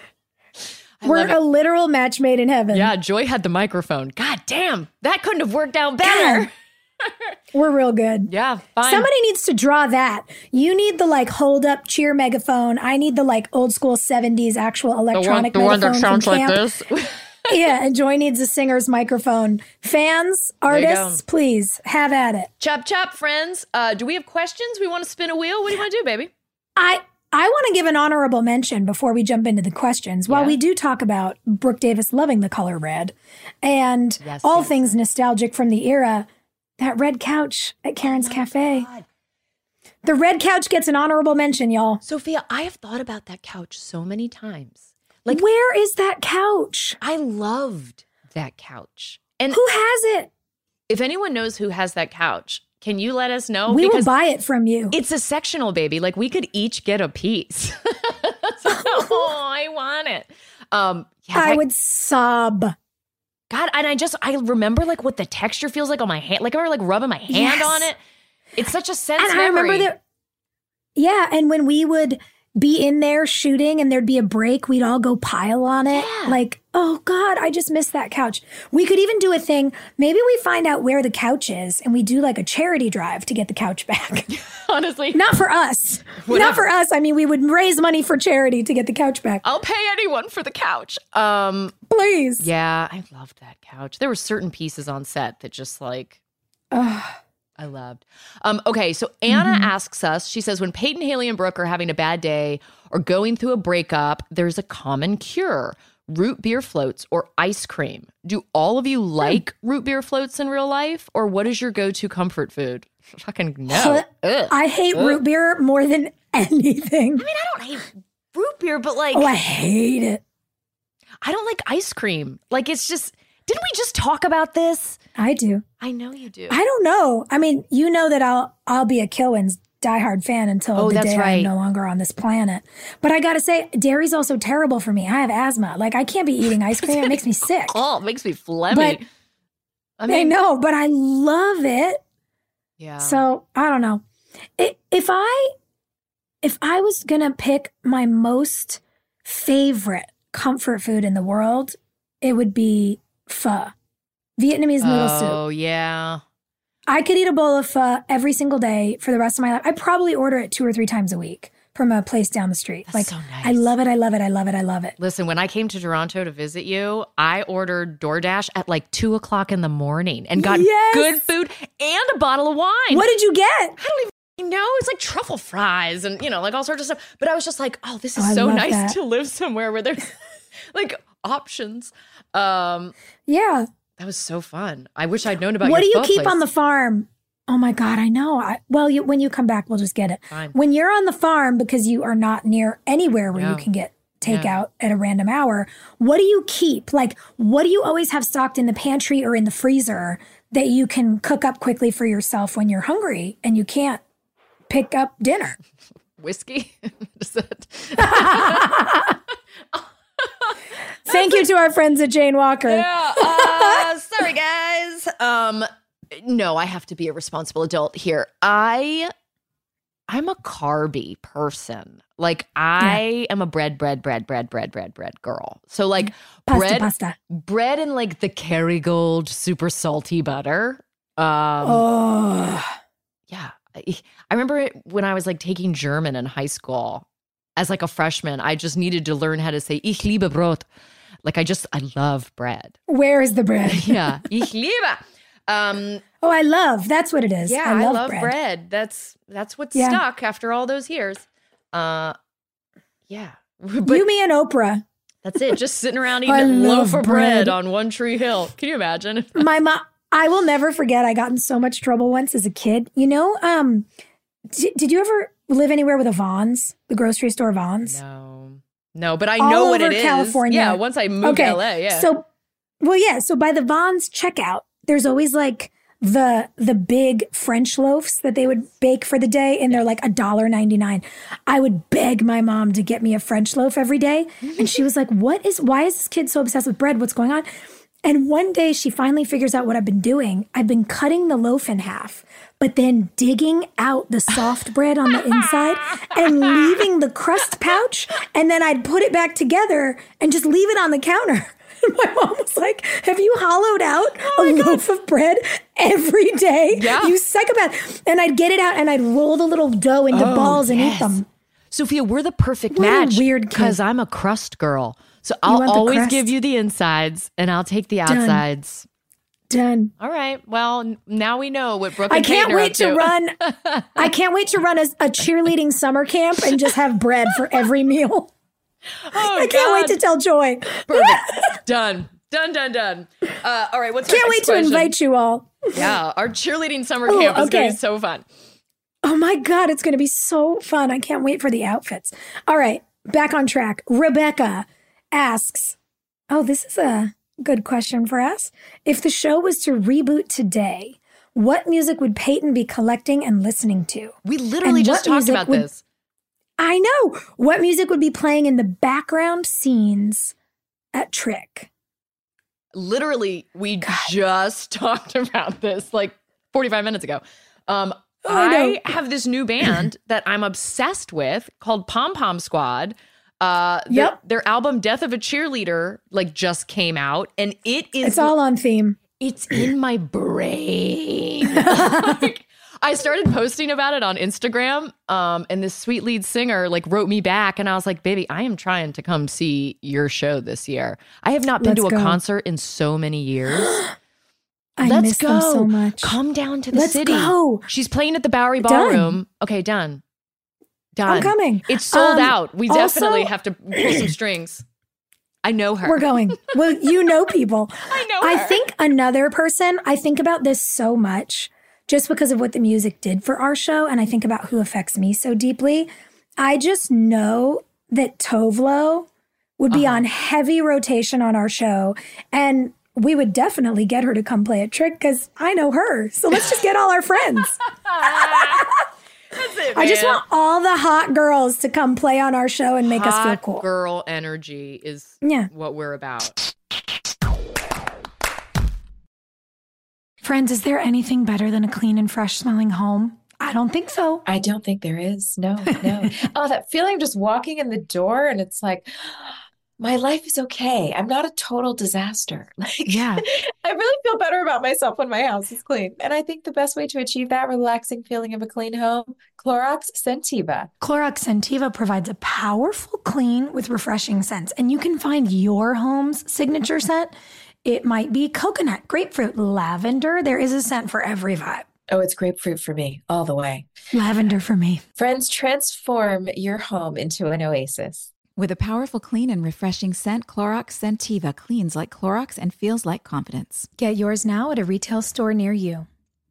we're a literal match made in heaven. Yeah. Joy had the microphone. God damn, that couldn't have worked out better. God. We're real good. Yeah, fine. Somebody needs to draw that. You need the like hold up cheer megaphone. I need the like old school seventies actual electronic the one, the megaphone. one that sounds from like camp. this. Yeah, and Joy needs a singer's microphone. Fans, artists, please have at it. Chop chop, friends. Uh, do we have questions? We want to spin a wheel? What do you want to do, baby? I I want to give an honorable mention before we jump into the questions. While yeah. we do talk about Brooke Davis loving the color red and yes, all yes. things nostalgic from the era, that red couch at Karen's oh Cafe. God. The red couch gets an honorable mention, y'all. Sophia, I have thought about that couch so many times. Like, where is that couch? I loved that couch. And who has it? If anyone knows who has that couch, can you let us know? We because will buy it from you. It's a sectional, baby. Like, we could each get a piece. So, oh, I want it. Um, yeah, I that, would sob. God, and I just, I remember like what the texture feels like on my hand. Like I remember like rubbing my hand Yes. on it. It's such a sense And memory. I remember that. Yeah, and when we would be in there shooting and there'd be a break, we'd all go pile on it. Yeah. Like, oh God, I just missed that couch. We could even do a thing. Maybe we find out where the couch is and we do like a charity drive to get the couch back. Honestly. Not for us. Whatever. Not for us. I mean, we would raise money for charity to get the couch back. I'll pay anyone for the couch. Um, Please. yeah, I loved that couch. There were certain pieces on set that just like, Ugh. I loved. Um, okay, so Anna Mm-hmm. asks us, she says, when Peyton, Haley, and Brooke are having a bad day or going through a breakup, there's a common cure. Root beer floats or ice cream. Do all of you like root beer floats in real life? Or what is your go-to comfort food? Fucking no. Ugh. I hate root beer more than anything. I mean, I don't hate root beer, but like, Oh, I hate it. I don't like ice cream. Like, it's just, didn't we just talk about this? I do. I know you do. I don't know. I mean, you know that I'll I'll be a Kilwins diehard fan until Oh, the that's day right. I'm no longer on this planet. But I gotta say, dairy's also terrible for me. I have asthma. Like I can't be eating ice cream. It makes me sick. Oh, it makes me phlegmy. But- I I mean, know, but I love it. yeah. So I don't know. I if I if I was gonna pick my most favorite comfort food in the world, it would be pho, Vietnamese noodle soup. Oh, yeah. I could eat a bowl of pho every single day for the rest of my life. I probably order it two or three times a week from a place down the street. That's like so nice. I love it. I love it. I love it. I love it. Listen, when I came to Toronto to visit you, I ordered DoorDash at like two o'clock in the morning and got Yes. good food and a bottle of wine. What did you get? I don't even know. It's like truffle fries and, you know, like all sorts of stuff. But I was just like, oh, this is Oh, I so love nice that. to live somewhere where there's like options. Um, Yeah. that was so fun. I wish I'd known about What do your you pho keep place. on the farm? Oh my God, I know. I, well, you, when you come back, we'll just get it. Fine. When you're on the farm, because you are not near anywhere where No. you can get takeout at a random hour, what do you keep? Like, what do you always have stocked in the pantry or in the freezer that you can cook up quickly for yourself when you're hungry and you can't pick up dinner? Whiskey? Is that- Thank you to our friends at Jane Walker. Yeah. Uh, sorry, guys. Um, no, I have to be a responsible adult here. I, I'm a carby person. Like I am a bread, bread, bread, bread, bread, bread, bread girl. So like Pasta, bread, pasta. bread and like the Kerrygold super salty butter. Um, Oh, yeah. I, I remember it when I was like taking German in high school as like a freshman. I just needed to learn how to say Ich liebe Brot. Like I just, I love bread. where is the bread? Yeah. Ich liebe. Um, Oh, I love. That's what it is. yeah, I I love, love, bread. bread. That's that's what's Yeah. stuck after all those years. Uh, yeah. But you, me, and Oprah. that's it. Just sitting around I eating a love loaf of bread. bread. on One Tree Hill. Can you imagine? My mom. I will never forget. I got in so much trouble once as a kid. You know, um, d- did you ever live anywhere with a Vons, the grocery store Vons? No, no, but I All know what over it is. California. Yeah, once I moved to L A. Yeah. So, well, yeah. So by the Vons checkout, there's always like the the big French loaves that they would bake for the day, and they're like a dollar ninety nine. I would beg my mom to get me a French loaf every day, and she was like, "What is? Why is this kid so obsessed with bread? What's going on?" And one day she finally figures out what I've been doing. I've been cutting the loaf in half, but then digging out the soft bread on the inside and leaving the crust pouch. And then I'd put it back together and just leave it on the counter. And my mom was like, have you hollowed out a loaf of bread every day? Yeah. You psychopath. And I'd get it out and I'd roll the little dough into balls and eat yes. them. Sophia, we're the perfect What a match. weird kid. Because I'm a crust girl. So I'll want the always crust? give you the insides and I'll take the outsides. Done. All right. Well, n- now we know what Brooke and I can't Peyton are wait up to run. I can't wait to run a, a cheerleading summer camp and just have bread for every meal. Oh, I can't wait to tell Joy. Perfect. Done. Done, done, done. Uh, all right. What's our Can't next wait to question? invite you all. Yeah. Our cheerleading summer Oh, camp is going to okay. be so fun. Oh my God, it's going to be so fun. I can't wait for the outfits. All right, back on track. Rebecca asks, oh, this is a good question for us. If the show was to reboot today, what music would Peyton be collecting and listening to? We literally And just what talked music about would- this. I know. What music would be playing in the background scenes at Trick? literally, we God. just talked about this like forty-five minutes ago. Um, oh, I no. have this new band that I'm obsessed with called Pom Pom Squad. Uh, yep. Their, their album Death of a Cheerleader like just came out, and it is it's all on theme. It's in my brain. Like, I started posting about it on Instagram, um, and this sweet lead singer like wrote me back, and I was like, "Baby, I am trying to come see your show this year. I have not been Let's to a go. concert in so many years. I Let's miss go. them so much. Come down to the Let's city. Go. She's playing at the Bowery Done. Ballroom. Okay, done. Done. I'm coming. It's sold um, out. We also, definitely have to pull some strings. I know her. We're going. Well, you know people. I know I her. think another person, I think about this so much just because of what the music did for our show. And I think about who affects me so deeply. I just know that Tovlo would be uh-huh. on heavy rotation on our show. And we would definitely get her to come play a trick because I know her. So let's just get all our friends. That's it, I just want all the hot girls to come play on our show and make hot us feel cool. Girl energy is yeah. what we're about. Friends, is there anything better than a clean and fresh smelling home? I don't think so. I don't think there is. No, no. Oh, that feeling of just walking in the door and it's like, my life is okay. I'm not a total disaster. Like, yeah. I really feel better about myself when my house is clean. And I think the best way to achieve that relaxing feeling of a clean home, Clorox Scentiva. Clorox Scentiva provides a powerful clean with refreshing scents. And you can find your home's signature scent. It might be coconut, grapefruit, lavender. There is a scent for every vibe. Oh, it's grapefruit for me, all the way. Lavender for me. Friends, transform your home into an oasis. With a powerful clean and refreshing scent, Clorox Scentiva cleans like Clorox and feels like confidence. Get yours now at a retail store near you.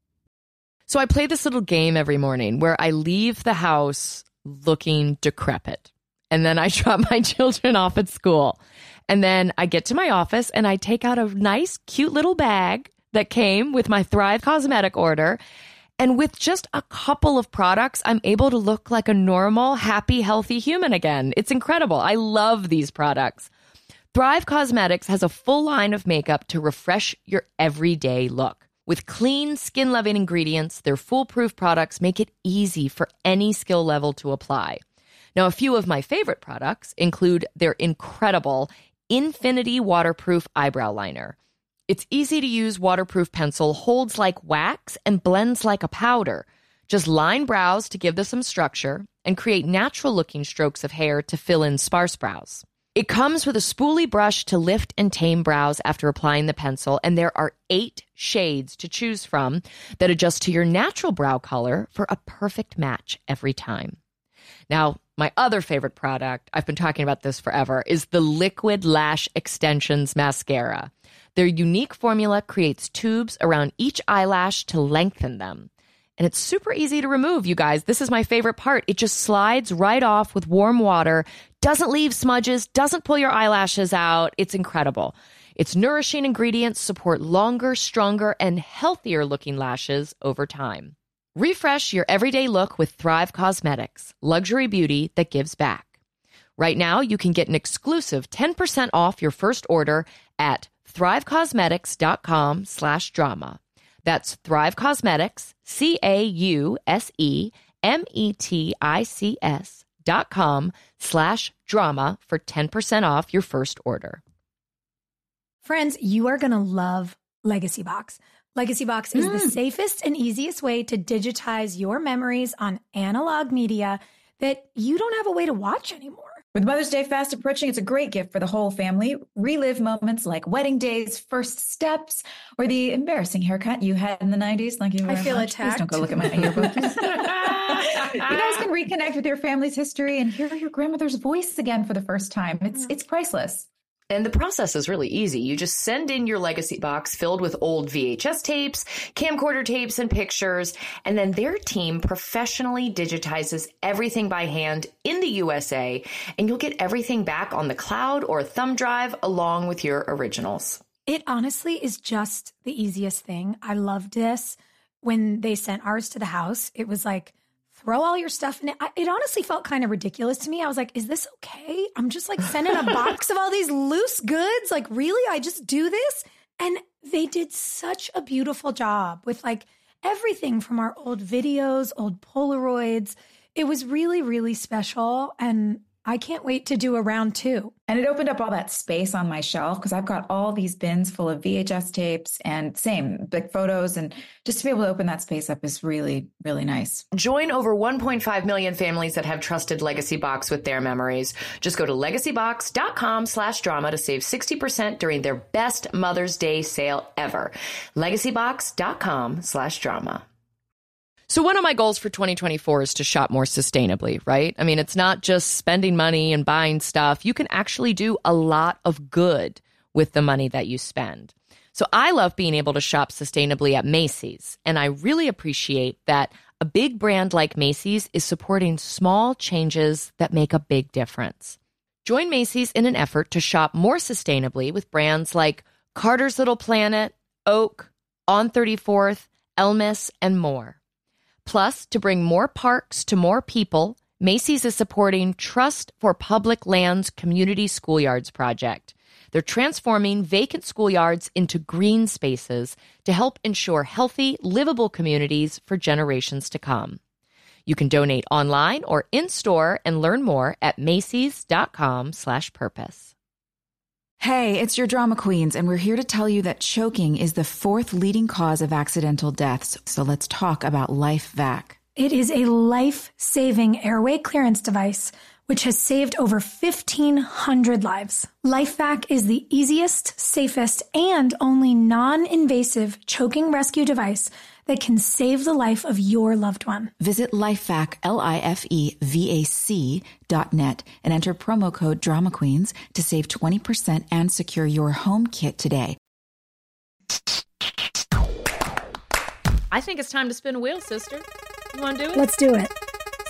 So I play this little game every morning where I leave the house looking decrepit. And then I drop my children off at school. And then I get to my office and I take out a nice, cute little bag that came with my Thrive Cosmetic order. And with just a couple of products, I'm able to look like a normal, happy, healthy human again. It's incredible. I love these products. Thrive Cosmetics has a full line of makeup to refresh your everyday look. With clean, skin-loving ingredients, their foolproof products make it easy for any skill level to apply. Now, a few of my favorite products include their incredible Infinity Waterproof Eyebrow Liner. Its easy-to-use waterproof pencil holds like wax and blends like a powder. Just line brows to give them some structure and create natural-looking strokes of hair to fill in sparse brows. It comes with a spoolie brush to lift and tame brows after applying the pencil, and there are eight shades to choose from that adjust to your natural brow color for a perfect match every time. Now, my other favorite product, I've been talking about this forever, is the Liquid Lash Extensions Mascara. Their unique formula creates tubes around each eyelash to lengthen them. And it's super easy to remove, you guys. This is my favorite part. It just slides right off with warm water, doesn't leave smudges, doesn't pull your eyelashes out. It's incredible. Its nourishing ingredients support longer, stronger, and healthier looking lashes over time. Refresh your everyday look with Thrive Cosmetics, luxury beauty that gives back. Right now, you can get an exclusive ten percent off your first order at thrivecosmetics.com slash drama. That's Thrive Cosmetics, C A U S E M E T I C S dot com slash drama for ten percent off your first order. Friends, you are going to love Legacy Box. Legacy Box is mm. the safest and easiest way to digitize your memories on analog media that you don't have a way to watch anymore. With Mother's Day fast approaching, it's a great gift for the whole family. Relive moments like wedding days, first steps, or the embarrassing haircut you had in the nineties. Like you were I feel much. attacked. Please don't go look at my yearbook. You guys can reconnect with your family's history and hear your grandmother's voice again for the first time. It's it's priceless. And the process is really easy. You just send in your legacy box filled with old V H S tapes, camcorder tapes, and pictures, and then their team professionally digitizes everything by hand in the U S A, and you'll get everything back on the cloud or thumb drive along with your originals. It honestly is just the easiest thing. I loved this. When they sent ours to the house, it was like, throw all your stuff in it. I, it honestly felt kind of ridiculous to me. I was like, is this okay? I'm just like sending a box of all these loose goods. Like, really? I just do this? And they did such a beautiful job with like everything from our old videos, old Polaroids. It was really, really special. And I can't wait to do a round two. And it opened up all that space on my shelf because I've got all these bins full of V H S tapes and same big photos. And just to be able to open that space up is really, really nice. Join over one point five million families that have trusted Legacy Box with their memories. Just go to legacybox.com slash drama to save sixty percent during their best Mother's Day sale ever. legacybox.com slash drama. So one of my goals for twenty twenty-four is to shop more sustainably, right? I mean, it's not just spending money and buying stuff. You can actually do a lot of good with the money that you spend. So I love being able to shop sustainably at Macy's, and I really appreciate that a big brand like Macy's is supporting small changes that make a big difference. Join Macy's in an effort to shop more sustainably with brands like Carter's Little Planet, Oak, On thirty-fourth, Elmis, and more. Plus, to bring more parks to more people, Macy's is supporting Trust for Public Lands Community Schoolyards project. They're transforming vacant schoolyards into green spaces to help ensure healthy, livable communities for generations to come. You can donate online or in-store and learn more at macys.com slash purpose. Hey, it's your drama queens, and we're here to tell you that choking is the fourth leading cause of accidental deaths. So let's talk about LifeVac. It is a life-saving airway clearance device, which has saved over fifteen hundred lives. LifeVac is the easiest, safest, and only non-invasive choking rescue device that can save the life of your loved one. Visit LifeVac, L I F E V A C dot net and enter promo code Drama Queens to save twenty percent and secure your home kit today. I think it's time to spin a wheel, sister. You want to do it? Let's do it.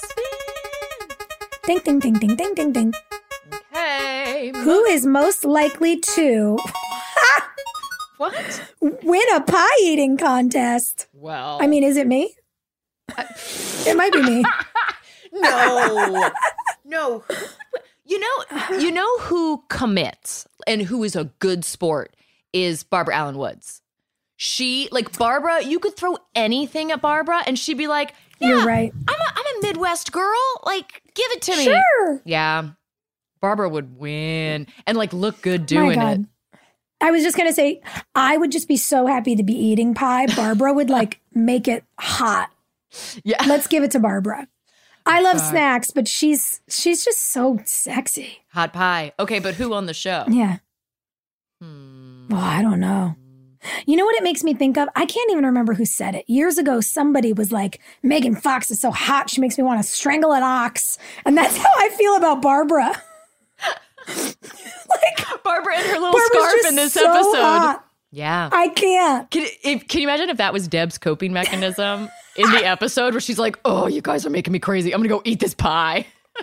Ding, ding, ding, ding, ding, ding, ding. Okay. Who is most likely to What? win a pie eating contest? Well, I mean, is it me? It might be me. No, no. You know, you know who commits and who is a good sport is Barbara Allen Woods. She, like Barbara, you could throw anything at Barbara and she'd be like, yeah, You're right. I'm a, I'm a Midwest girl. Like, give it to me. Sure. Yeah. Barbara would win and like look good My doing God. it. I was just going to say, I would just be so happy to be eating pie. Barbara would like make it hot. Yeah. Let's give it to Barbara. I love God. snacks, but she's she's just so sexy. Hot pie. Okay, but who on the show? Yeah. Hmm. Well, I don't know. You know what it makes me think of? I can't even remember who said it. Years ago, somebody was like, Megan Fox is so hot, she makes me want to strangle an ox. And that's how I feel about Barbara. Like Barbara in her little Barbara's scarf just in this so episode. hot. Yeah. I can't. Can, if, can you imagine if that was Deb's coping mechanism in the episode where she's like, oh, you guys are making me crazy. I'm going to go eat this pie.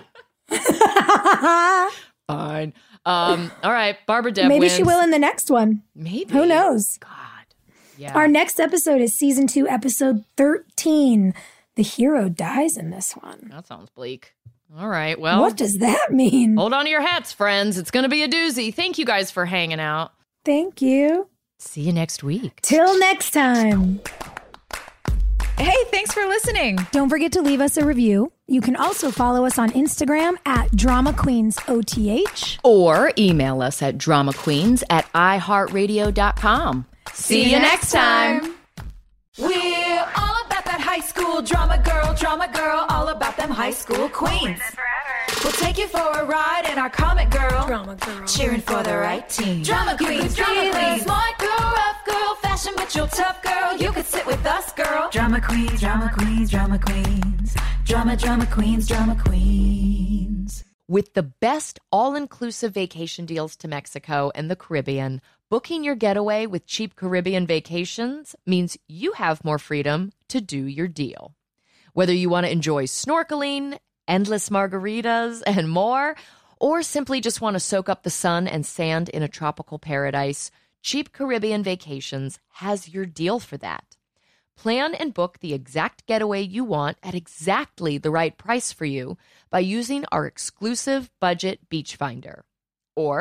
Fine. Um, all right. Barbara Deb Maybe wins. she will in the next one. Maybe. Who knows? God. Yeah. Our next episode is season two, episode thirteen. The hero dies in this one. That sounds bleak. All right. Well, What does that mean? hold on to your hats, friends. It's going to be a doozy. Thank you guys for hanging out. Thank you. See you next week. Till next time. Hey, thanks for listening. Don't forget to leave us a review. You can also follow us on Instagram at Drama Queens O T H. Or email us at drama queens at i heart radio dot com. See you next time. We're all about that high school drama girl, drama girl, all about them high school queens. We'll take you for a ride in our comic girl, Drama girl. cheering for the right team. Drama queens, drama queens, smart girl, rough girl, fashion but you're tough girl. You could sit with us, girl. Drama queens, drama queens, drama queens, drama, drama queens, drama queens. With the best all-inclusive vacation deals to Mexico and the Caribbean, booking your getaway with Cheap Caribbean Vacations means you have more freedom to do your deal. Whether you want to enjoy snorkeling, endless margaritas, and more, or simply just want to soak up the sun and sand in a tropical paradise, Cheap Caribbean Vacations has your deal for that. Plan and book the exact getaway you want at exactly the right price for you by using our exclusive budget beach finder. Or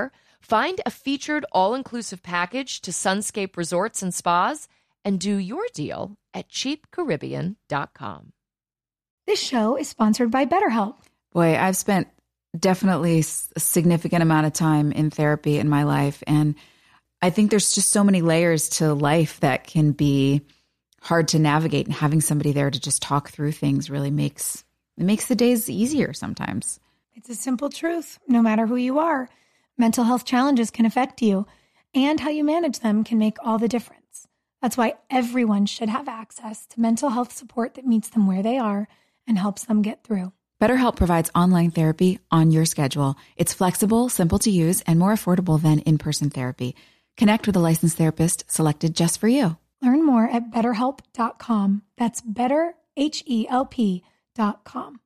Find a featured all-inclusive package to Sunscape Resorts and Spas and do your deal at cheap caribbean dot com. This show is sponsored by BetterHelp. Boy, I've spent definitely a significant amount of time in therapy in my life. And I think there's just so many layers to life that can be hard to navigate. And having somebody there to just talk through things really makes, it makes the days easier sometimes. It's a simple truth. No matter who you are, mental health challenges can affect you, and how you manage them can make all the difference. That's why everyone should have access to mental health support that meets them where they are and helps them get through. BetterHelp provides online therapy on your schedule. It's flexible, simple to use, and more affordable than in-person therapy. Connect with a licensed therapist selected just for you. Learn more at better help dot com. That's better, H E L P dot com.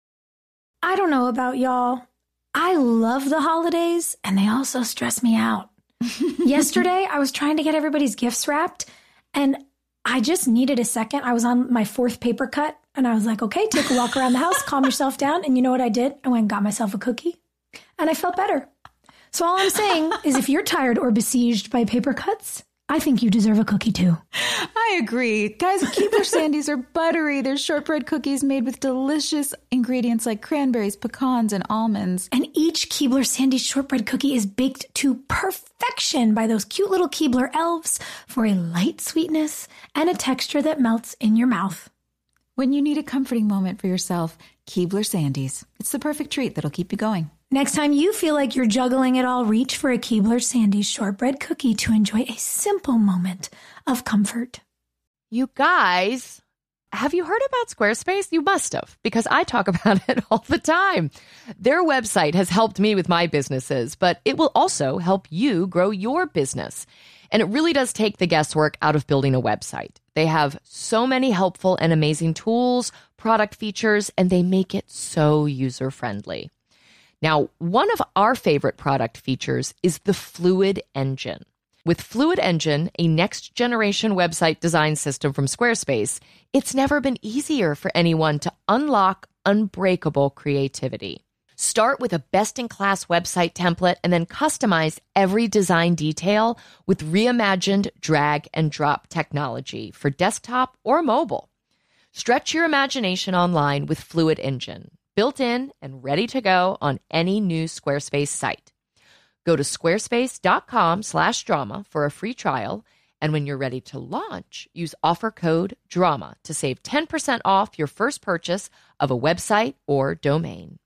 I don't know about y'all. I love the holidays, and they also stress me out. Yesterday, I was trying to get everybody's gifts wrapped, and I just needed a second. I was on my fourth paper cut, and I was like, okay, take a walk around the house, calm yourself down. And you know what I did? I went and got myself a cookie, and I felt better. So all I'm saying is if you're tired or besieged by paper cuts, I think you deserve a cookie too. I agree. Guys, Keebler Sandies are buttery. They're shortbread cookies made with delicious ingredients like cranberries, pecans, and almonds. And each Keebler Sandies shortbread cookie is baked to perfection by those cute little Keebler elves for a light sweetness and a texture that melts in your mouth. When you need a comforting moment for yourself, Keebler Sandies. It's the perfect treat that'll keep you going. Next time you feel like you're juggling it all, reach for a Keebler Sandies shortbread cookie to enjoy a simple moment of comfort. You guys, have you heard about Squarespace? You must have, because I talk about it all the time. Their website has helped me with my businesses, but it will also help you grow your business. And it really does take the guesswork out of building a website. They have so many helpful and amazing tools, product features, and they make it so user-friendly. Now, one of our favorite product features is the Fluid Engine. With Fluid Engine, a next-generation website design system from Squarespace, it's never been easier for anyone to unlock unbreakable creativity. Start with a best-in-class website template and then customize every design detail with reimagined drag-and-drop technology for desktop or mobile. Stretch your imagination online with Fluid Engine, built in and ready to go on any new Squarespace site. Go to squarespace.com slash drama for a free trial, and when you're ready to launch, use offer code DRAMA to save ten percent off your first purchase of a website or domain.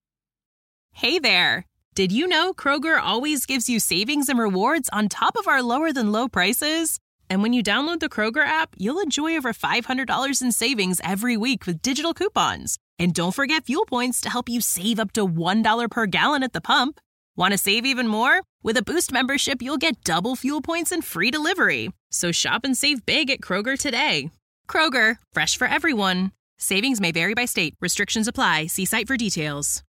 Hey there! Did you know Kroger always gives you savings and rewards on top of our lower-than-low prices? And when you download the Kroger app, you'll enjoy over five hundred dollars in savings every week with digital coupons. And don't forget fuel points to help you save up to one dollar per gallon at the pump. Want to save even more? With a Boost membership, you'll get double fuel points and free delivery. So shop and save big at Kroger today. Kroger, fresh for everyone. Savings may vary by state. Restrictions apply. See site for details.